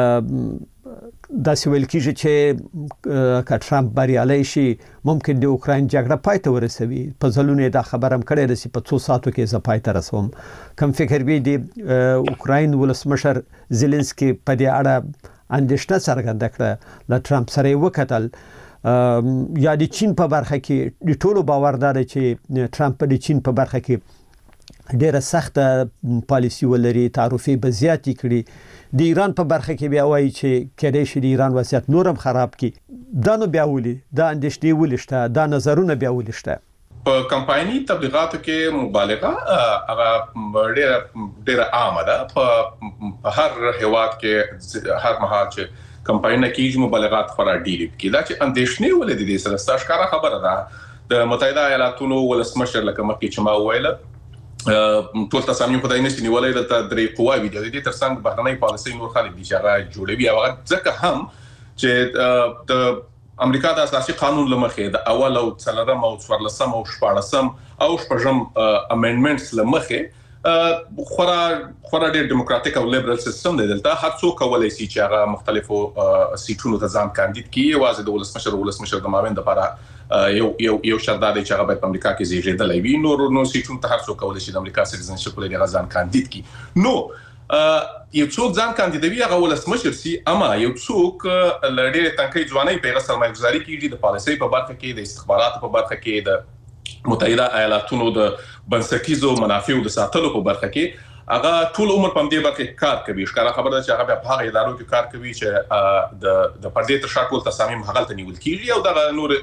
[SPEAKER 2] دا سوال کیږي چې که ټرمپ بریالی شي ممکن د اوکراین جګړه پای ته ورسوي. په ځلونه دا خبره هم کړې ده چې په 2 ساعتو کې زه پای ته رسوم. کوم فکر وي د اوکراین ولسمشر زيلنسکي په دې اړه اندېښنه څرګنده کړه، له ټرمپ سره وکتل یا د چین په برخه کې د ټولو باور دار چې ټرمپ د چین په برخه کې ډیره سخته پالیسی ولري، تعرفې به زیاتې کړي. د ایران په برخه کې بیا وایي چې کېدای شي د ایران وضعیت نورم خراب کړي. دا نو بیا ولي دا اندېښنې ولشته، دا نظرونه بیا ولشته.
[SPEAKER 4] په کمپایني تبلیغاتو کې مبالغه هغه ډیره عامه ده. په هر هیواد کې هر مهال چې کمپاینه کې مبالغات خورا ډیره کیږي. دا چې اندېښنې ولې دي سره ستاسو خبره ده. د متحده ایالاتونو ولسمشر لکه مخکې چې ما ویل ټول تصامیم په دای نشي نیولای، د درې قواوی د دې ترڅنګ بهرنۍ پالیسي نور خالي دي چې هغه جوړوي. هغه ځکه هم چې د امریکا د اساسي قانون لمخې د اول او څلورم او څوارلسم او شپاړسم او شپږم امندمنټس لمخې خورا ډېر ډیموکراتیک او لیبرل سیستم دی دلته هر څوک کولای شي چې هغه مختلفو سیټونو ته ځان کاندید کړي یوازې د ولسمشر د مابین لپاره یو شرط دی چې هغه باید په امریکا کې زیږیدلی وي نو سیټونو ته هر څوک کولای شي د امریکا سټیزنشپ لري هغه ځان کاندید کړي نو یو څوک ځان کاندیدوي هغه ولسمشر سي اما یو څوک لړې تنکي ځواني په سرمایه گذاري کیږي د پالیسۍ په برخه کې د استخباراتو په برخه کې د متحده ایالاتونو د بنسټیزو منافعو د ساتلو په برخه کې هغه ټول عمر په دې برخه کې کار کوي ښکاره خبره ده چې هغه په هغه ادارو کې کار کوي چې د پردې تر شا ټول تصامیم هغه ته نیول کیږي او د نور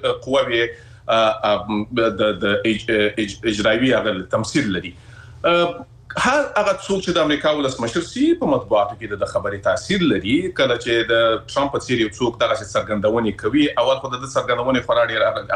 [SPEAKER 4] قواوی د اجرایي هغه تمثيل لري هر هغه څوک چې د امریکا ولسمشر سي په مطبوعاتو کې د خبري تاثیر لري کله چې د ټرمپ په څیر یو څوک دغه څرګندونې کوي اول خو د څرګندونې خورا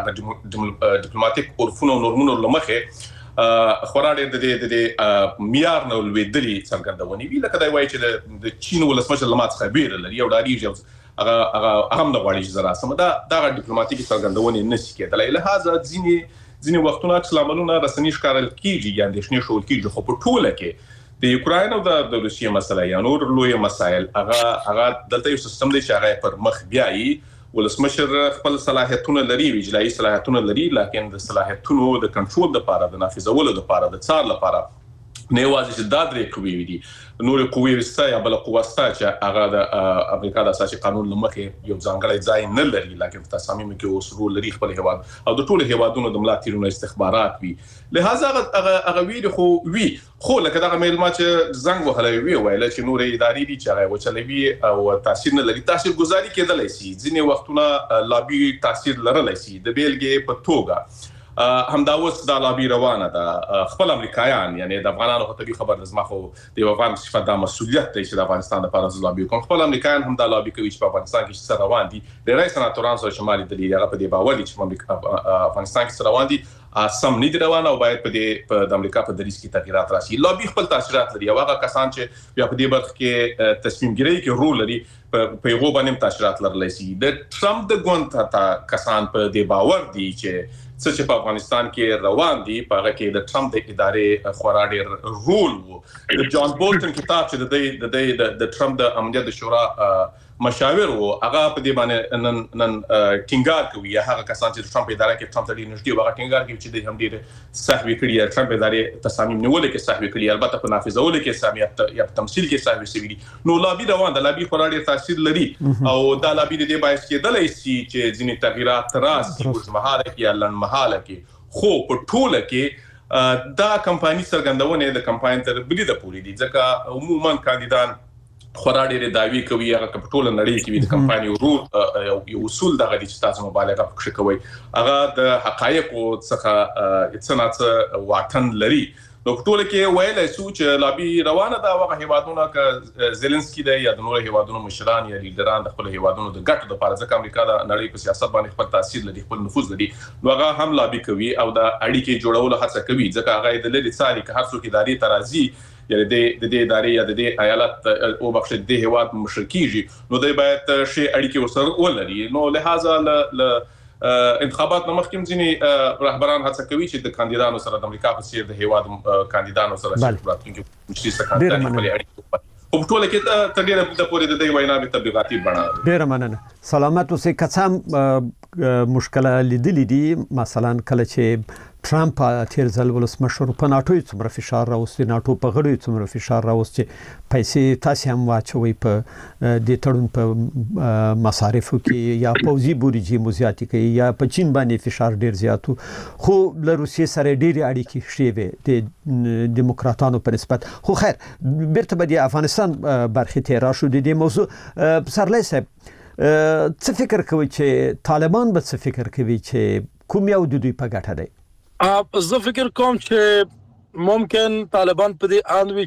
[SPEAKER 4] ډېر ډیپلوماټیک عرفونو او نورمونو لمخې خورا ډېر د معیار نه لویدلي څرګندونې وی لکه دا وایي چې د چین ولسمشر لمات خبير لري او ډاریږي هغه هم نه غواړي چې زرا سم دا ډیپلوماټیک څرګندونې نشي کېدلای لهدا ځینې وختونه عملونه رسنۍ ښکارل کیږي یا د شنې شول کیږي خو په ټوله کې د یوکراین او د روسیې مسله یا نور لوی مسایل هغه دلته یو سیستم دی چې هغه پر مخ بیایي ولسمشر خپل صلاحیتونه لري اجرایي صلاحیتونه لري لکه د صلاحیتونو د کنټرول لپاره د نافذولو لپاره د څار لپاره نه یوازې چې دا درې قوی دي نور قوی وستا یا بل قوه ستا چې هغه د امریکا د اساسي قانون لمخې یو ځانګړی ځای نه لري لکه په تصامیم کې اوسرو لري خپل هواد او د ټولو هوادونو د ملاتړونو استخبارات وي لہذا هغه ویل خو لکه دا مېلمه چې زنګ وهلې وی ویل چې نور ادارې دي چې هغه وچلوي او تاثیر نه لري تاثیر گذاري کېدلای شي ځینې وختونه لابي تاثیر لرلای شي د بیلګې په توګه همدا اوس د لابي روانه ده خپل امریکایان یعنی د افغانانو په طبي خبر د زمخو د افغان صفات د مسولیت دی چې د افغانستان لپاره د لابي کوم خپل امریکایان هم د لابي کوي چې په افغانستان کې څه روان دي د رئیس سناتوران سره شمالي دلی هغه په دې باور دي چې افغانستان کې څه روان دي سم نه دي روان او باید په د امریکا په دریس کې تغیرات راشي لابي خپل تاثیرات لري هغه کسان چې بیا په دې برخه کې تصمیم ګیری کې رول لري په یو باندې تاثیرات لرلای شي د ټرمپ د ګوند کسان په دې باور دي چې چې په افغانستان کې روان دي په هغه کې د ټرمپ د ادارې خورا ډېر رول وو د جان بولټن کتاب چې د ټرمپ د امنیت شورا مشاور وو هغه په دې باندې نن ټینګار کوي هغه کسان چې ټرمپ ادارې کې ټرمپ ته نږدې وو هغه ټینګار کوي چې د هم ډېر صحوی کړی ټرمپ ادارې تصامیم نیول کې صحوی کړی البته په نافذول کې سامیت یا تمثيل کې صحوی شوی نو لابي روان د لابي خورا ډېر تاثیر لري او دا لابي د دې باعث کېدلای شي چې ځینې تغیرات راسي په مهاله کې یا لن مهاله کې خو په ټوله کې دا کمپایني څرګندونه د کمپاین تر بلیده پوری دي ځکه عموما کاندیدان خورا ډېر دعوی کوي هغه په ټوله نړۍ کې د کمپایني رول یو اصول دغه دي چې تاسو مبالغه وکړئ کوي هغه د حقایقو څخه څنګه واټن لري نو ټول کې ویل شو چې لابي روانه دا هغه هیوادونه ک زيلنسکي دی یا د نور هیوادونو مشران یا لیډران د خپل هیوادونو د ګټو لپاره ځکه امریکا د نړۍ په سیاست باندې خپل تاثیر لري خپل نفوذ لري نو هغه هم لابي کوي او د اړیکې جوړولو هڅه کوي ځکه هغه د لری څاري که هر څوک اداري ترازی یا د دې ادارې یا د دې ایالت او بخښ د هیواد مشرکیږي نو دوی باید شی اړیکې ورسره ولري نو لہذا انتخابات مخکې ځینې رهبران هڅه کوي چې د کاندیدانو سره د امریکا په څیر د هیواد کاندیدانو سره راتلونکي مشري سره کاندیدان په ټوله کې تغیر د پورې د دې وینا به تبلیغاتي بڼه ډېر
[SPEAKER 2] مننه سلامت اوسې کڅم مشکل لیدلې دي مثلا کله چې ټرمپ تیر ځل ولسمشر په ناتو څومره فشار راوستي ناتو په غړو څومره فشار راوستي پیسې تاسو هم واچوي په د تړون په مصارفو کې یا پوزي بوريجي مزياتي کې یا په چین باندې فشار ډیر زیاتو خو له روسیې سره ډیر اړیکې شوي د دیموکراتانو په نسبت خو خیر بیرته به د افغانستان برخه ته راشو د دې موضوع سرلای صاحب څه فکر کوي چې طالبان به څه فکر کوي چې کوم یو د دوی په ګټه دی
[SPEAKER 5] زه فکر کوم چې ممکن طالبان په دې اندوي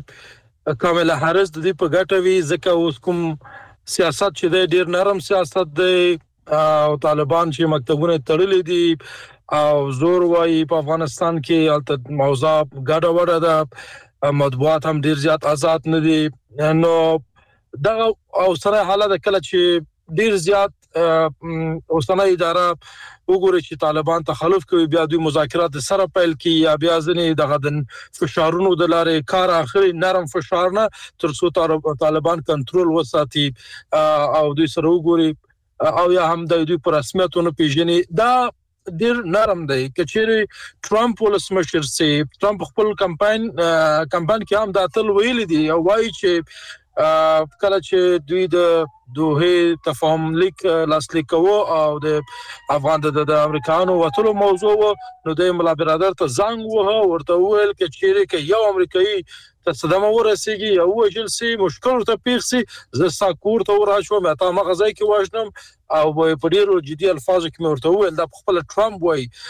[SPEAKER 5] چې کاملا هارس د دې په ګټه وي ځکه اوس کوم سیاست چې دی ډیر نرم سیاست دی او طالبان چې مکتبونه تړلې دي او زور وايي په افغانستان کې البته موضوع ګډه وډه ده مطبوعات هم ډیر زیات آزاد نه دي نو دا او سره حالت کله چې ډیر زیات اوسنۍ اداره وګوري چې طالبان تخلف کوي بیا د مذاکرات سره پیل کی یا بیا ځنې د فشارونو د لارې کار اخري نرم فشار نه تر څو طالبان کنټرول وساتي او دوی سره وګوري او یا هم د دوی پر رسمیتونو پیژني دا ډیر نرم دی کچېری ټرمپ ولسمشر سي ټرمپ خپل کمپاین کې هم د اتل ویل دي او وايي چې کله چې دوی د دوه تفاهم لیک لاسلیک وو او د افغان د امریکایانو وټلو موضوع نو د ملا برادر ته زنګ وه ورته ویل چې یو امریکایي صدمه ورسیږي او وجل سي مشکل ته پیښ سي ز ساکور ته وراشو مته مغزای کې واجنم او په ډیرو جدي الفاظو کې ورته ویل د خپل ټرمپ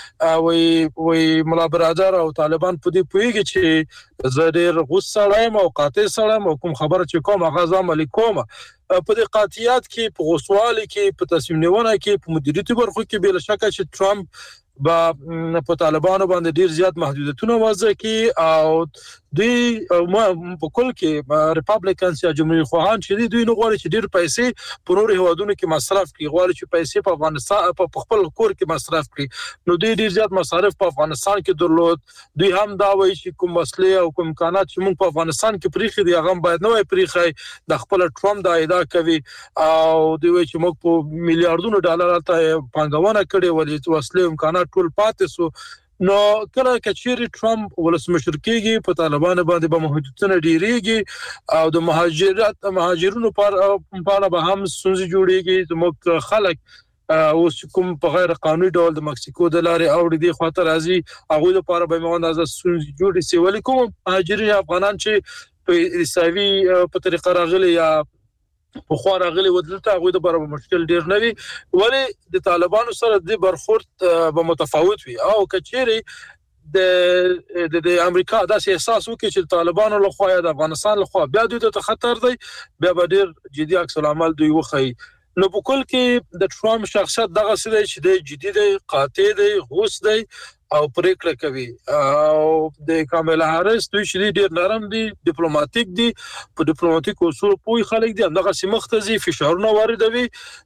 [SPEAKER 5] وای ملا برادر او طالبان په دې پویږي چې زړه غوسه لایم او قاطع سلام او کوم خبره چې کوم غزا ملکوم په دې قاطعیت کې په غوسوالي کې په تصمیم نیونه کې په مدیریت برخو کې بل شک چې ټرمپ با په طالبانو باندې ډیر زیات محدودیتونه وضع کړي او دوی په کل کې ریپابلیکنز یا جمهوریت خواهان چې دوی نه غواړي چې ډیر پیسې په نورو هیوادونو کې مصرف کړي غواړي چې پیسې په افغانستان په خپل کور کې مصرف کړي نو دوی ډیر زیات مصارف په افغانستان کې درلود دوی هم دا وایي چې کوم مسلې او کوم امکانات چې موږ په افغانستان کې پریخي دي هغه باید نه وي پریخي د خپل ټرمپ د ادعا کوي او دوی وایي چې موږ په میلیارډونو ډالر ته پانګونه کړې ولې وسلې امکانات ټول پاتې سو نو کله کچېری ټرمپ ولسمشر کېږي په طالبان باندې به محدودیتونه ډیریږي او د مهاجرونو په به هم سنځي جوړيږي زموږ خلک اوس کوم په غیر قانوني ډول د مکسیکو د لارې اوړي دي خاطر راځي هغه لپاره به موږ اندازه سنځي جوړي سي ولیکم مهاجرین افغانان چې په ایساوي په طریقه راغلي یا په خو راغلي ودلته هغه د لپاره مشکل ډیر نه وي ولی د طالبانو سره د برخورد به متفاوت وي او کچېری د امریکا داسې احساس وکړي چې طالبانو له خوا یا د افغانستان له خوا بیا دوی ته خطر دی بیا به ډیر جدي عکس العمل دوی وخی نو په کل کې د ټرمپ شخصیت دغه څه دی چې د جدي دی قاطع دی غوس دی او پریکړه کوي او د کاملا هاریس دوی چې ډیر نرم دي ډیپلوماټیک دي په ډیپلوماټیک اصول پوي خلک دي همدغه سیمختزي فشارونه واردوي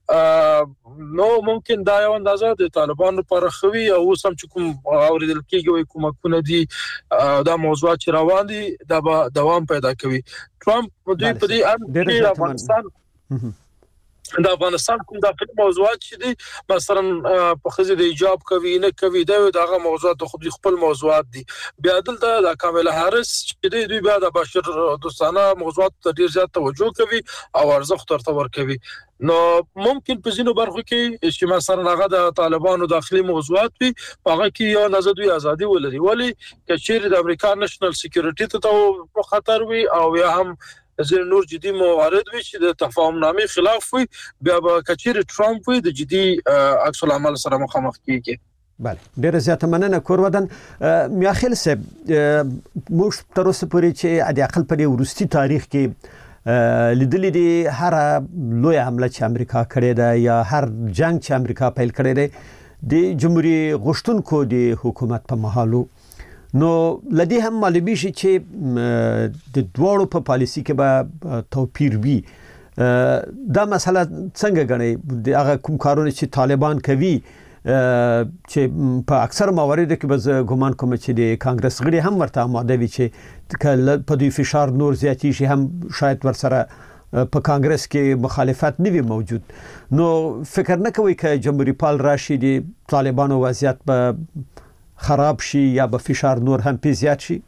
[SPEAKER 5] نو ممکن دا یو اندازه د طالبانو لپاره خوي او سم چې کوم اوریدل کېږي کومه دي دا موضوعات چې روان دي دا به دوام پیدا کوي ټرمپ دوی په دې افغانستان د افغانستان کوم د موضوعات چې دي مثلا په خزي د ایجاب کوي نه کوي دغه موضوعات خپل موضوعات دي بیا دلته د کاملا هاریس چې دوی بیا د بشر دوستانه موضوعات ته ډیر زیات توجه کوي او ارزښت ورته ورکوي نو ممکن په ځینو برخو کې چې مثلا هغه د طالبانو داخلي موضوعات وي هغه کې یو نظر دوی ازادي ولري ولی کچېری د امریکا نېشنل سکیورټي ته خطر وي او یا هم زیر نور جدي موارد وي چې د تفاهم نامې خلاف وي بیا به کچېری ټرمپ وي د جدي عکس العمل سره مخامخ کیږي
[SPEAKER 2] بله ډیره زیاته مننه کورودن میاخیل صاحب موږ تر اوسه پورې چې د عقل په ورستي تاریخ کې لیدلې دي هر لوی حمله چې امریکا کړې ده یا هر جنگ چې امریکا پیل کړی دی د جمهوریت غشتونکو د حکومت په محالو نو لدی هم معلومی شي چې د دوړو په پالیسی کې به توپیر وي دا مسله څنګه غني د هغه کوم کارونه چې طالبان کوي چې په اکثر مواردو کې به ګومان کوم چې د کانګرس غړي هم ورته آماده وي چې په دوی فشار نور زیاتی شي هم شاید ورسره په کانګرس کې مخالفت نه وي موجود نو فکر نه کوي چې جمهوریت پال راشي د طالبانو وضعیت به خراب شي یا به فشار نور هم پی زیات شي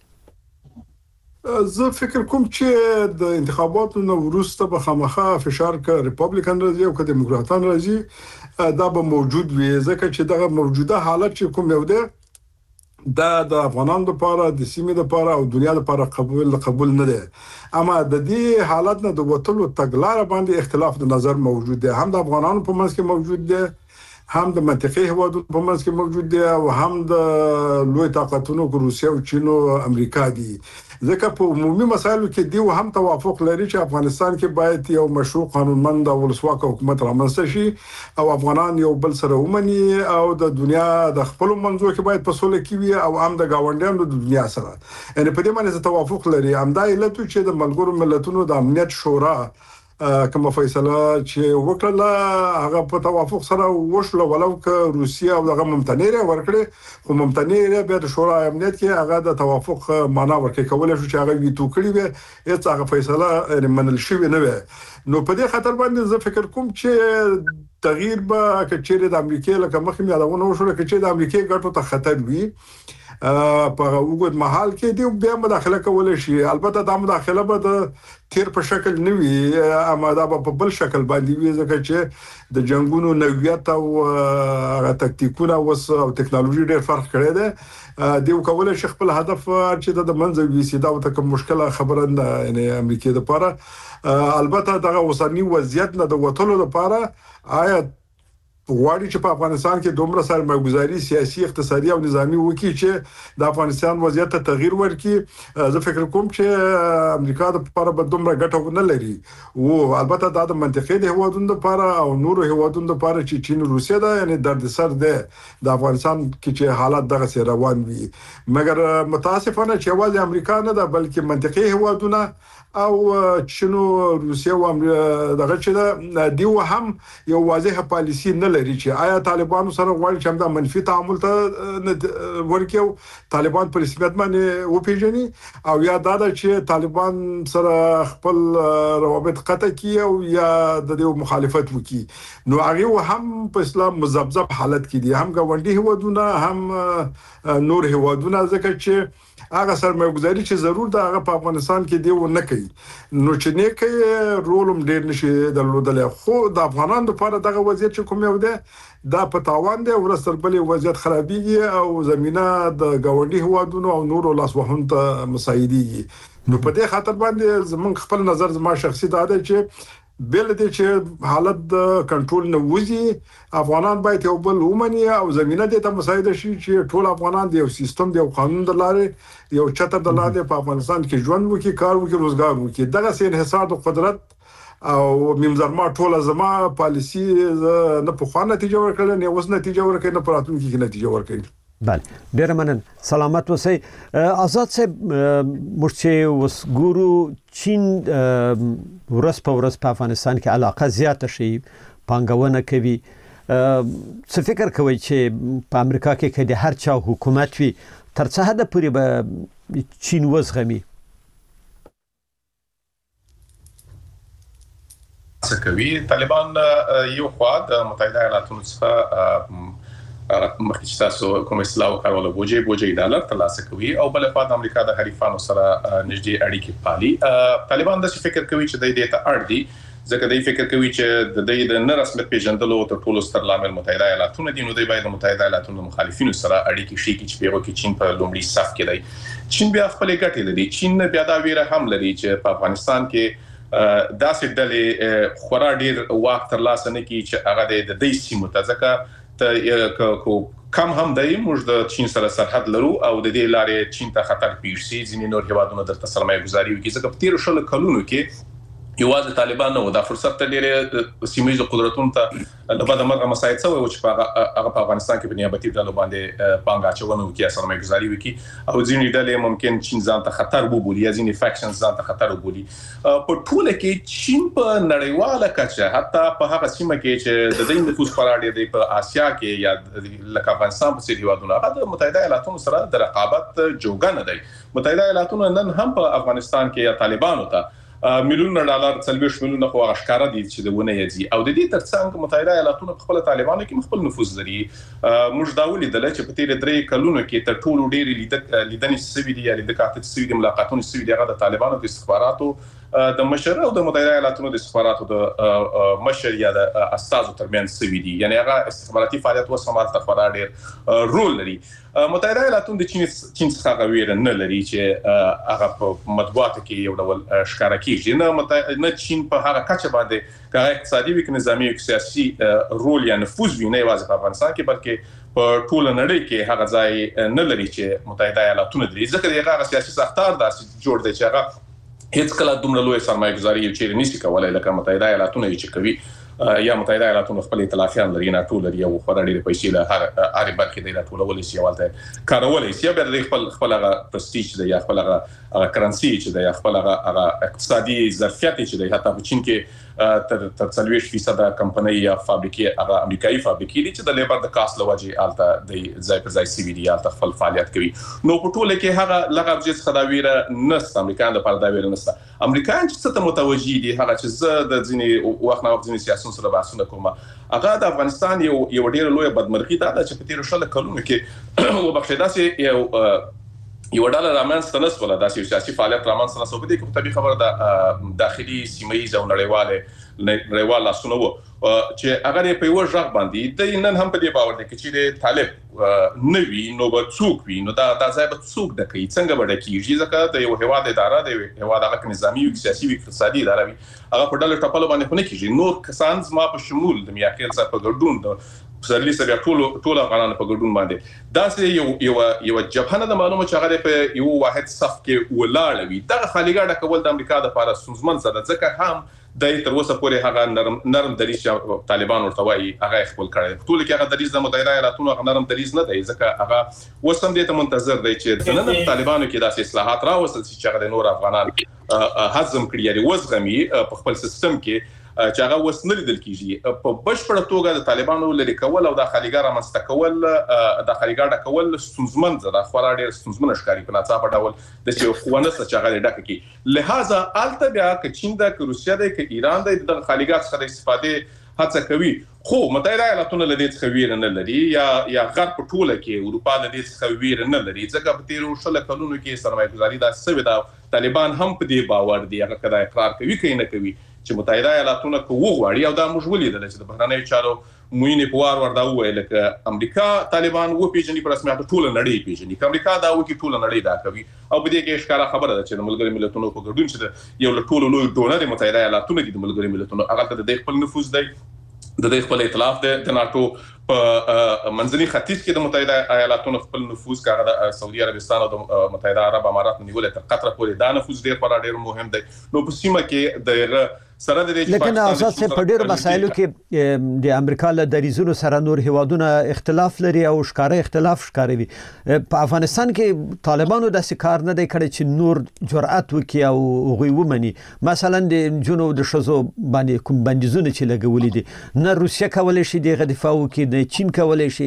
[SPEAKER 3] زه فکر کوم چې د انتخاباتو نو وروسته به خامخا فشار ک ریپابلیکن راځي او ک دیموکراتان راځي دا به موجود وي ځکه چې دغه موجوده حالت چې کوم یو دی دا د افغانانو لپاره د سیمې لپاره او دنیا لپاره قبول نه دی اما د دې حالت نه د وټلو تګلار باندې اختلاف د نظر موجود دی هم د افغانانو په منځ کې موجود دی هم د منطقي هوادونو په منځ کې موجود دي او هم د لوی طاقتونو روسیه او چین او امریکا دي ځکه په عمومي مسایلو کې دی هم توافق لري چې افغانستان کې باید یو مشروع قانونمند او ولسواک حکومت رامنځته شي او افغانان یو بل سره ومني او د دنیا د خپل منځو کې باید په سوله کې وي او هم د گاونډیانو د دنیا سره یعنی په دې باندې توافق لري همدا علت چې د ملګرو ملتونو د امنیت شورا کوم فیصله چې وکړه هغه په توافق سره وشله ولو ک روسیا او دغه ممتنع ورکړي خو ممتنع به د شورا امنیت کې هغه د توافق معنا ورکړي کولای شو چې هغه ویتو کړی وي هیڅ هغه فیصله منل شوی نه وي نو په دې خاطر باندې زه فکر کوم چې تغییر به کچېره د امریکای لکه مخکې یادونه وشوله چې د امریکای ګټو ته خطر وي په وګړو محل کې دی بیا مداخله کولای شي البته دا مداخله به د تیر په شکل نه وي اماده په بل شکل باندې وي ځکه چې د جنگونو نوعیت او تکتیکونه او ټکنالوژي ډېر فرق کړی دی دی کولای شي خپل هدف چې د منځ وي سي دا ته مشکله خبره نه یعنی امریکای لپاره البته دغه وسنی وضعیت نه د وټولو لپاره آیا غواړي چې په افغانستان کې دومره سرمایه‌ګذاري سیاسي اقتصادي او نظامی وکړي چې د افغانستان وضعیت ته تغییر ورکړي زه فکر کوم چې امریکا د لپاره به دومره ګټه نه لري او البته دا د منطقې د هوادونو لپاره او نورو هوادونو لپاره چې چین روسیا ده یعنی درد سر ده د افغانستان کې چې حالات دغه سره روان وي مګر متاسفانه چې واځي امریکا نه ده بلکې منطقې هوادونه او چینو روسیا او دغه چې دیو هم یو واضح پالیسی نه لري چې آیا طالبانو سره غواړي چې دا منفي تعامل ته ورکیو طالبان په رسمیت باندې وپیژني او یا دا چې طالبان سره خپل روابط قطع کړي او یا د دې مخالفت وکړي نو هغه هم په اسلام مزبذب حالت کې دي هم غونډي هوادونه هم نور هوادونه ځکه چې هغه سرمایه‌ګذاري چې ضرور د هغه په افغانستان کې دی و نه کوي نو چې نه کوي رولم ډېر نشي درلودل خو د افغانانو لپاره دغه وضعیت چې کوم یو ده دا په تاوان دی ورسره بلې وضعیت خرابېږي او زمينه د گاونډي هوادونو او نورو لاسوهن ته مساعدېږي نو په دې خاطر باندې زمون خپل نظر زما شخصي دا دی چې بل دې چې حالت د کنټرول نه وځي افغانان باید یو بل ومني او زمينه دې ته مساعده شي چې ټول افغانان د یو سیستم د یو قانون د لارې یو چتر د لارې په افغانستان کې ژوند وکړي کار وکړي روزګار وکړي دغه سي انحصار د قدرت او ممزرما ټول زما پالیسی نه په خوانه نتیجه ورکړل نه اوس نتیجه ورکړي نه پراتون کې نتیجه ورکړي
[SPEAKER 2] بله ډیر مننه سلامت اوسئ آزاد صاحب مرچې وسګورو چین ورځ په ورځ په افغانستان کې علاقه زیاته شي پانګونه کوي څه فکر کوي چې په امریکا کې د هر چا حکومت وي تر څه حد پورې به چین وزغمي
[SPEAKER 4] څه کوي طالبان یو خوا د متحده ایالاتونو څخه مخکې تاسو کوم اصلاح کارول بوجي ډالر ترلاسه کوي او بل په د امریکا د حریفانو سره نږدې اړیکې پالي طالبان د فکر کوي چې د دې ته اړ دي ځکه دوی فکر کوي چې د دې د نه رسمیت پیژندلو تر ټولو ستر لامل متحده ایالاتونه دي نو دوی باید متحده ایالاتونو مخالفینو سره اړیکې شي چې پیغو کې چین په لومړي صف کې دی چین بیا خپل ګټې لري چین بیا دا ویره هم لري چې په افغانستان کې داسې ډلې خورا ډیر وخت ترلاسه نه کوي چې هغه د دې سیمو ته ځکه کم هم دی موږ د چین سره سرحد لرو او د دې لارې چین ته خطر پیښ شي ځینې نور هیوادونو د سرمایه‌ګذاري وکړي ځکه په تیر شلو کلونو کې یوازې طالبان نه و دا فرصت ته ډېر سیمایي قدرتونو ته د بده مرغه مساعد شوی و چې هغه په افغانستان کې په نیابتي ډلو باندې پانګه اچونه وکړي سرمایه‌ګذاري وکړي او ځینې ډلې ممکن چین ځان ته خطر وبولي یا ځینې فیکشنز ځان ته خطر وبولي په ټوله کې چین په نړیواله کچه حتی په هغه سیمه کې چې د دې نفوذ پراډي دی په آسیا کې یا لکه افغانستان په څیر هیوادونو هغه د متحده ایالاتونو سره د رقابت جوګه نه دی متحده ایالاتونو نن هم په افغانستان کې یا طالبانو ته میلیون ډالر 40 میلیون خو غشکاره دي چې د ونه یزي او د دې ترڅنګ متحده ایالاتونو خپل طالبانو کې خپل نفوذ لري موږ دا ولیدل چې په تیر 3 کلونو کې تر ټولو ډېر لیدنې سوي دي یا لیدکاتې سوي دي ملاقاتونه سوي دي هغه د طالبانو د استخباراتو د مشر او د متحده ایالاتونو د استخباراتو د مشر یا د استازو ترمنځ سوي دي یعنی هغه استخباراتي فعالیت وسمارت خبره ډېر رول لري متحده ایالاتونو د چین څخه غویر نه لري چې هغه په مطبوعاتو کې یو ډول ښکارا کیږي نه چین په هغه کچه باندې کار اقتصادي وکړي نظامی او سیاسي رول یا نفوذ ویني واځي په افغانستان کې بلکې په ټول نړۍ کې هغه ځای نه لري چې متحده ایالاتونو لري ځکه هغه سیاسي ساختار داسې جوړ دی چې هغه هیڅ کله دومره لوی سرمایه‌ګذاري یو چیرې نشي کولای لکه متحده ایالاتونه چې کوي یا متحده ایالاتونو خپل ائتلافیان لري نه ټول لري او خورا ډېر پیسې له هر برخه دی ټولولې شي والته کارولې شي به د خپل پرستیج دی یا خپل کرنسي چې دی خپل اقتصادي ظرفیت چې دی حتی په چین کې تر 40% کمپنۍ یا فابریکې هغه امریکایي فابریکې دي چې د لیبر د کاست لوجه الته د ځای پر ځای سی وی ډي الته خپل فعالیت کوي. نو په ټوله کې هغه لغه څه خداویره نست امریکایان د پاره دا ویره نست. امریکایان چې څه ته متوجي دي هغه چې زه د ځینی وخت نه وخت ځینی سیاسيون سره بحثونه کوم هغه د افغانستان یو ډېر لوی بدمرغي ده چې په تیر شل کلونو کې وبخښه داسې یو ډول رامنځ تنس ولا داسې سیاسي فعالیت رامنځ تنس په دې کې طبي خبر د داخلي سیمایي او نړیوال لاسونه وو چې هغه په یو ځای باندې د نن هم په دې باور دي چې طالب نوی نو به څوک وي نو دا ځای به څوک د کوي څنګه به کیږي ځکه د یو هواد اداره د هواد هغه نظامی او سیاسي او اقتصادي اداره وي هغه په ډول ټاپلو باندې نه کیږي. نو کسان ما په شمول د میاخیل سره په ګډون د سرلی سره ټول افغانان په ګډون باندې دا سه یو جبهه د معلومه چې هغه په یو واحد صف کې ولاړ وي دغه خالیګاډه کول د امریکا د لپاره سوزمن زده ځکه هم د تر اوسه پورې هغه نرم دریځ طالبان ورته وایي هغه خپل کړی ټول کې هغه دریځ د متحده ایالاتونو هغه نرم دریځ نه دی ځکه هغه وسم دې ته منتظر دی چې د نن طالبانو کې داسې اصلاحات راوستل چې هغه د نور افغانان هضم کړي یا وزغمي په خپل سیستم کې چې هغه وسنل دل کیږي په بشپړه توګه د طالبانو لري کول او د خلیګار مستقول د خلیګار کول سوزمن زده خورا ډیر سوزمن ښکاری په ناڅاپه ډول د څه خوونه څه چې هغه ډک کی لہذا الته بیا ک چین د روسیا د ک ایران د خلیګار څخه استفاده هڅه کوي خو متحده ایالاتونه لدې څخه ویر نه لري یا غرب په ټوله کې اروپا لدې څخه ویر نه لري ځکه په تیرو شل کلونو کې سرمایه‌ګذاري دا سوي دا طالبان هم په دې باور دي هغه کدا اقرار کوي کین کوي چې متحده ایالاتونه کوو غواړي او دا موږ ولیدل چې د بهرنۍ چارو موینه پوار وردا ویل ک امریکا طالبان و پیژني په رسمیت ټول نړۍ پیژني ک امریکا دا وکی ټول نړۍ دا کوي او په دې کې ښکارا خبره ده چې د ملګری ملتونو په ګډون چې یو ټول لوی ډونر متحده ایالاتونه د ملګری ملتونو هغه د خپل نفوذ دی د خپل ائتلاف د ناتو په منځني ختیځ کې د متحده ایالاتونو خپل نفوذ کاغه د سعودي عربستان او د متحده عرب امارات نیول تر قطر پورې دا نفوذ ډیر مهم دی نو په سیمه کې د سره د
[SPEAKER 2] لیکن اساس په ډیرو مسایلو کې د امریکا له دریزونو سره نور هیوادونه اختلاف لري او ښکاره اختلاف ښکاروي. په افغانستان کې طالبانو داسې کار نه دی کړی چې نور جرأت وکړي او غوي ومني مثلا د جنوب د شزو باندې کوم بندیزونه چې لګولې دي نه روسیا کولای شي دغه دفاع وکړي نه چین کولای شي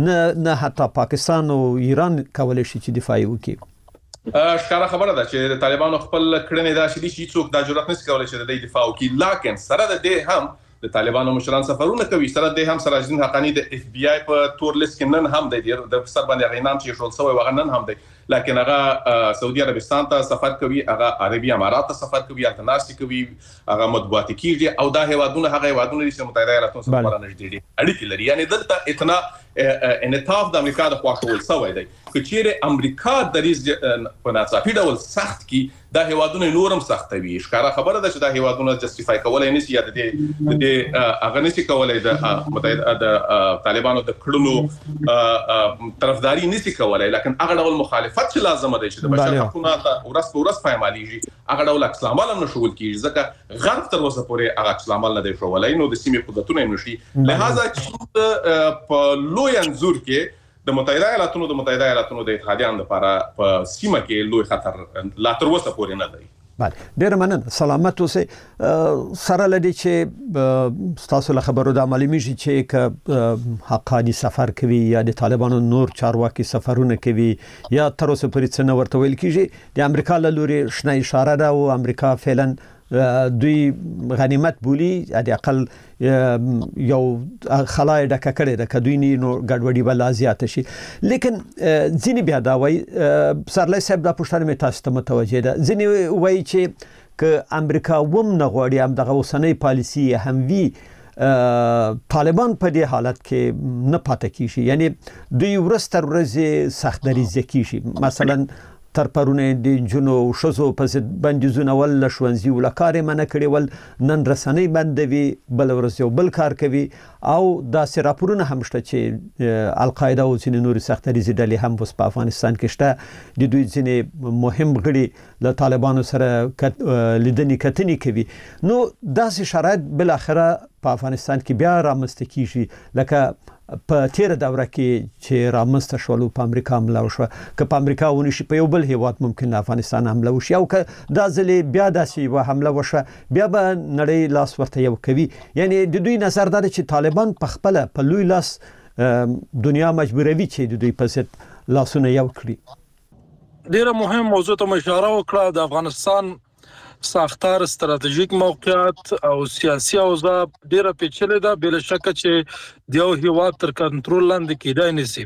[SPEAKER 2] نه حتی پاکستان او ایران کولای شي چې دفاع وکړي.
[SPEAKER 4] ښکاره خبره ده چې د طالبانو خپل کړنې دا شې چې څوک دا جرأت نشي کولای چې د دفاع وکړي لکه سره د دې هم د طالبانو مشران سفرونه کوي سره د هم سراج الدین حقانی د اف بی آی په تور لیست کې نن هم د سر باندې غینام چې شول سوی وغه نن هم دی لکه هغه سعودي عربستان ته سفر کوي هغه عربي امارات ته سفر کوي التناسي کوي هغه مطبوعاتي کیږي او دا هیوادونه هغه هیوادونه چې متحده ایالاتونو سره نږدې دي اړیکې لري یعنی دلته اتنا انعطاف د امریکا د خواښول سوی دی چې امریکا د ریز په ناڅاپي ډول سخت کی دا هیوادونه نورم سختوي ښکارا خبره ده چې دا هیوادونه جسټیفای کولای نشي یا د هغه نشي کولای د متحده د طالبانو د کړنو طرفداري نشي کولای لکه هغه ډول مخالفت چې لازم دی چې د بشر حقوقو ته ورس په ورس پایمالېږي هغه ډول اسلام عالم نشول کیږي ځکه غرب تر اوسه پورې هغه اسلام عالم نه دی شوولای نو د سیمې قدرتونه نشي لہذا چې په لوی انزور کې د متحده ایالاتونو د اتحادیان لپاره په سیمه کې لوی خطر لا تر اوسه پورې نه دی.
[SPEAKER 2] بله ډیر مننه سلامت اوسئ. سره لدی چې تاسو له خبرو د معلومیږي چې حقانی سفر کوي یا د طالبانو نور چارواکي سفرونه کوي یا تر اوسه پورې څه نه ورته ویل کیږي د امریکا له لوري شنه اشاره ده او امریکا فعلا دوی غنیمت بولی د اقل یو خلای ډکه کړي د کدوی نو ګډوډي بل زیات شي لیکن ځینی بیا دا وای سرلای صاحب د پښتنه می تاسو ته متوجه ده ځینی وای چې ک امریکا ووم نه غوړي هم دغه وسنۍ پالیسی هم وی طالبان په دې حالت کې نه پاتې کیږي یعنی دوی ورستر ورځ سخت دریځ کیږي مثلا تر پرونه د جنو شزو په بندیزونه ول لشونځي ولکارې منه کړي ول نن رسنۍ بندوي بل ورځ یو بل کار کوي او دا سراپورونه هم شته چې القاعده او ځینې نور سخت دریځ ډلې هم په افغانستان کې شته د دوی ځینې مهم غړي له طالبانو سره لیدنې کتنې کوي نو داسې شرایط بل اخره په افغانستان کې بیا رامنځته کیږي لکه په تیر دوره کې چې رامنځته شول په امریکا حمله وشوه که په امریکا ونشي په یو بل هیواد ممکن افغانستان حمله وشي او که دا ځلې بیا داسې و حمله وشوه بیا به نړۍ لاس ورته یو کوي یعنی د دوی نظر دا چې طالبان په خپل په لوی لاس دنیا مجبوروي چې د دوی په ضد لاسونه یو کړي
[SPEAKER 5] ډیره مهم موضوع ته اشاره وکړه د افغانستان ساختار استراتیژیک موقعیت او سیاسي اوضاع ډیره پیچلې ده بل شک چې د یو هیواد تر کنټرول لاندې کېدای نشي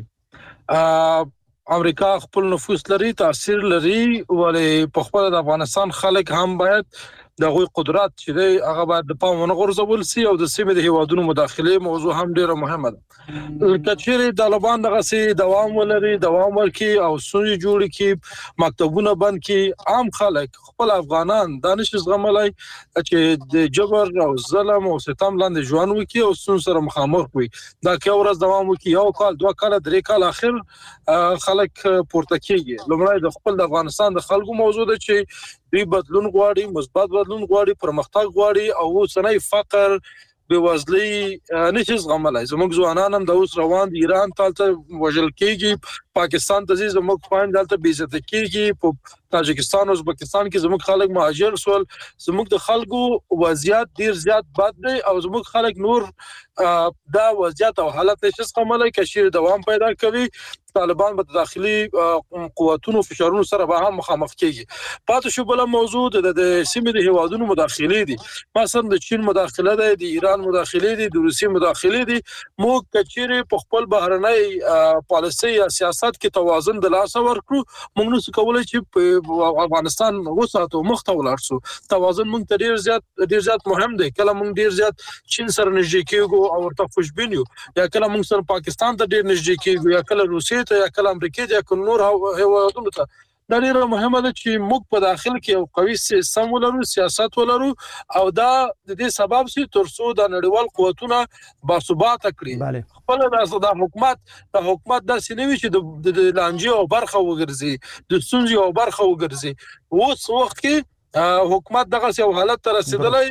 [SPEAKER 5] امریکا خپل نفوذ لري تاثیر لري ولې په خپل د افغانستان خلک هم باید دغه قدرت چې دی هغه باید د پام ونغورځول سي او د سیمې د هیوادونو مداخله موضوع هم ډیره مهمه ده کچېره طالبان دغه سي دوام ولري دوام ورکي او سوري جوړ کی مکتبونه بند کی عام خلک خپل افغانان دانش زغملای چې د جبر او ظلم او ستم لاندې ژوند وکي او سن سره مخامخ وي دا کې ورځ دوام وکي یو کال دوه کال درې کال اخر خلک پورته کیږي لومړی د خپل افغانستان د خلکو موضوع ده چې دوی بدلون غواړي مثبت بدلون غواړي پرمختګ غواړي او سنای فقر بېوزلي نشي زغملای زموږ ځوانان هم د اوس روان دي ایران ته وژل کیږي پاکستان ته زموږ خويند دلته بیزت کیږي په تاجکستان او ازبکستان کې زموږ خلک مهاجر سول زموږ د خلکو وضعیت ډیر زیات بد دی او زموږ خلک نور دا وضعیت او حالت نشي زغملای کشیر دوام پیدا کوي طالبان په داخلي قوتونو فشارونو سره به هم مخامخ کیږي پاتې شو بل موضوع د سیمې د هیوادونو مداخله دي مثلا د چین مداخله ده د ایران مداخله دي د روسي مداخله دي مو کچيره په خپل بهرنۍ پالیسي یا سیاست کې توازن د لاس ورکړو موږ نو کولای چې افغانستان وساتو مخته ولاړ شو توازن موږ ته ډیر زیات مهم دی کله موږ ډیر زیات چین سره نږدې کېږو او ورته خوشبین یو یا کله موږ سره پاکستان ته ډیر نږدې کېږو یا کله روسي ته یا کله امریکا ته یا کله نور هیوادونو ته دا ډیره مهمه ده چې موږ په داخل کې یو قوي سیستم ولرو سیاست ولرو او دا د دې سبب سي ترڅو د نړیوال قوتونه باثبات کړي خپل د حکومت د سینوي چې د لانجې او برخه وګرځي د سنجي او برخه وګرځي اوس وخت کې حکومت دغه یو حالت ته رسیدلی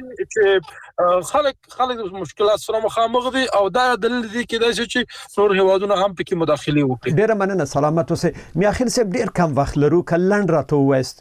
[SPEAKER 5] چې خلک مشکلات سره مخامخ دي او دا دلیل دی چې نور هیوادونه هم پکې مداخله وکړي
[SPEAKER 2] ډیره مننه سلامت اوسه میاخیل صاحب ډیر کم وخت لرو کلن راته وست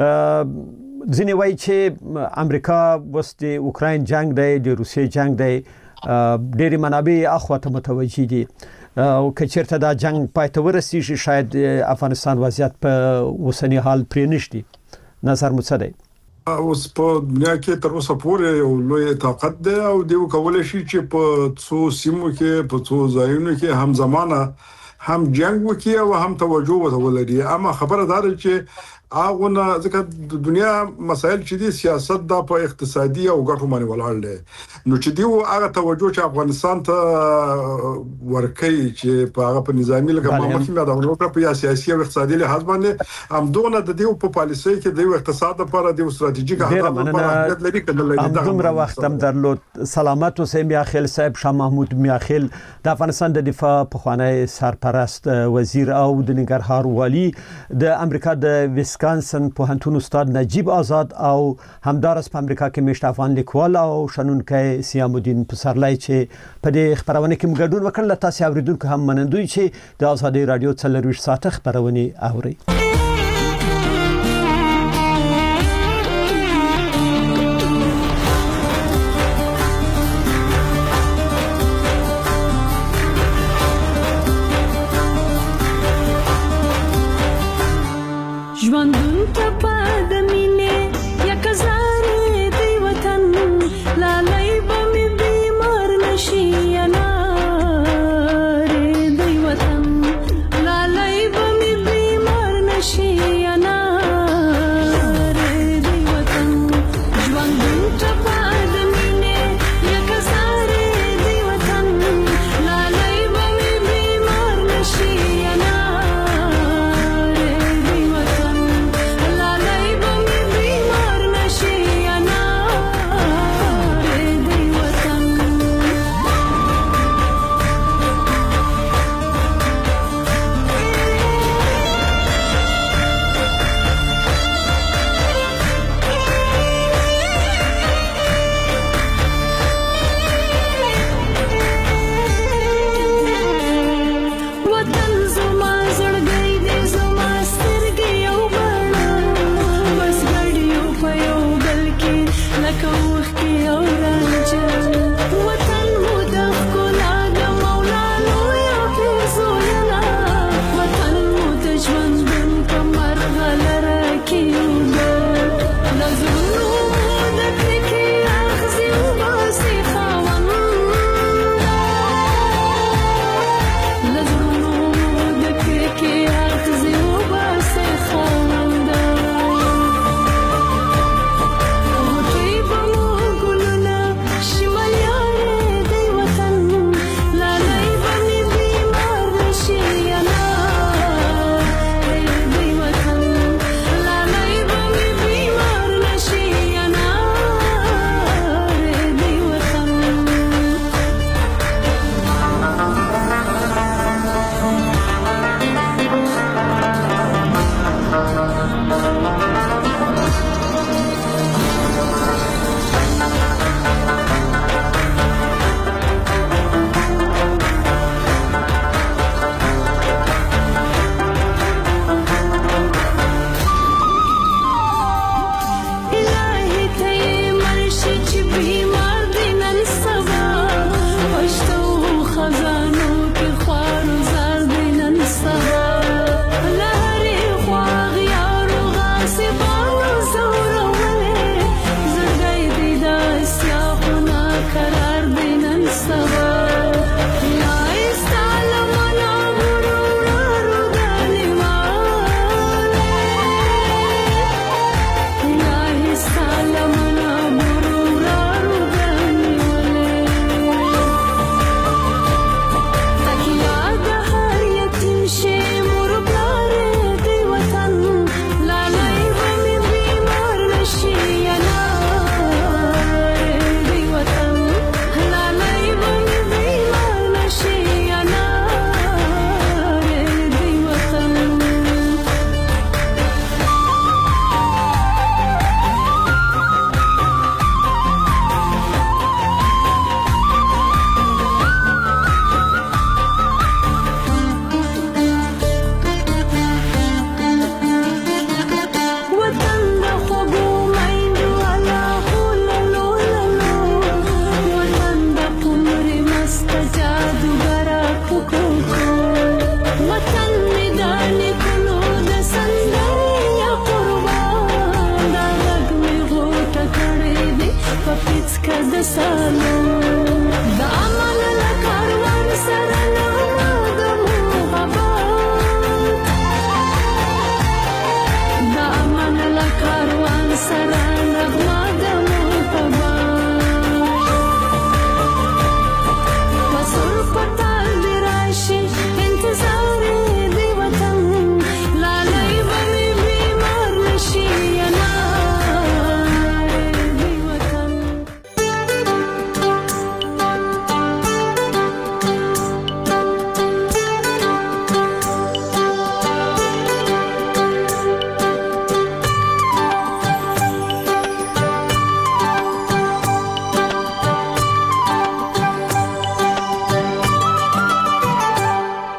[SPEAKER 2] ځینې وایي چې امریکا وس د اوکراین جنگ دی د روسیې جنگ دی ډېری منابع اخواته متوجي دي او کچیرته دا جنگ پای ته ورسیږي شاید افغانستان وضعیت په اوسنی حال پرې نشي نظر مو څه دی
[SPEAKER 3] اوس په دنیا کې تر اوسه پورې یو لوی طاقت دی او دیو کولای شي چې په څو سیمو کې په څو ځایونو کې هم زمانہ هم جنگ وکي او هم توجه ولري اما خبره ده چې اغونه ځکه د دنیا مسایل چې دي سیاست د په اقتصادي او ګټو باندې ولاړ دي نو چې دیو هغه توجه چې افغانستان ته ورکي چې په هغه په نظامی لګه مخکې دا ورکړه په سیاسي او اقتصادي لحاظ باندې هم دونه د دیو په پالیسي کې د اقتصاد لپاره د استراتیژیک اهداف لپاره لري کله
[SPEAKER 2] دومره وخت هم درلود سلامت حسین میاخیل صاحب شاه محمود میاخیل د افغانستان د دفاع پخوانی سرپرست وزیر او د ننګرهار والی د امریکا د ویسکانسن پوهنتون استاد نجیب آزاد او همدارس په امریکا کې مشت افغان لیکوال او شنونکی سیام الدین پسرلی چې په دې خبرونه کې مګډون وکړل تاسو اوریدونکو هم منندوی چې د ازادي رادیو 24 ساعت خبرونه اوري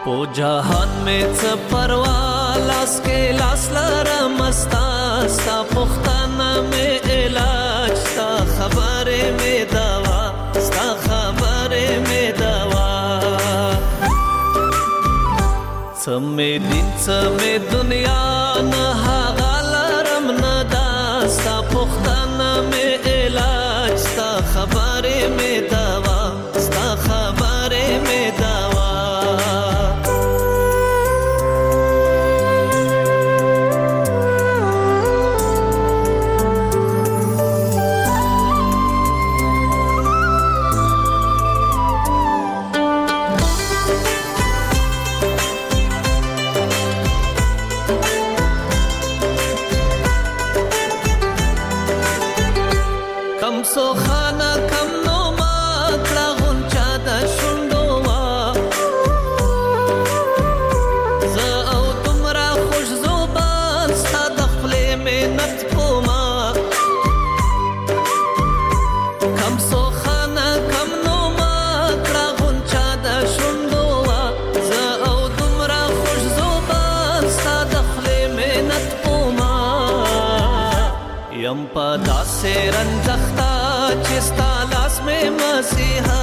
[SPEAKER 6] पो जहान में څه پروا لاس کې لاس لرم ستا ستا پختانه مې علاج ستا خبره مې دوا ستا خبره مې دوا څه مې دین څه مې دنیا نه هغه لرم نه دا ستا پختانه مې علاج ستا خبره مې دوا ستا خبره مې دوا سو خانه کم نو ما کړه غونچا د شوندو وا زه او تمرا خوش زوبان ستا د خپلې مینت کوما کم سو خانه کم نو ما کړه غونچا د شوندو وا زه او تمرا خوش زوبان ستا د خپلې مینت کوما یم په داسې رنځختا چستا لاس میں مسیحا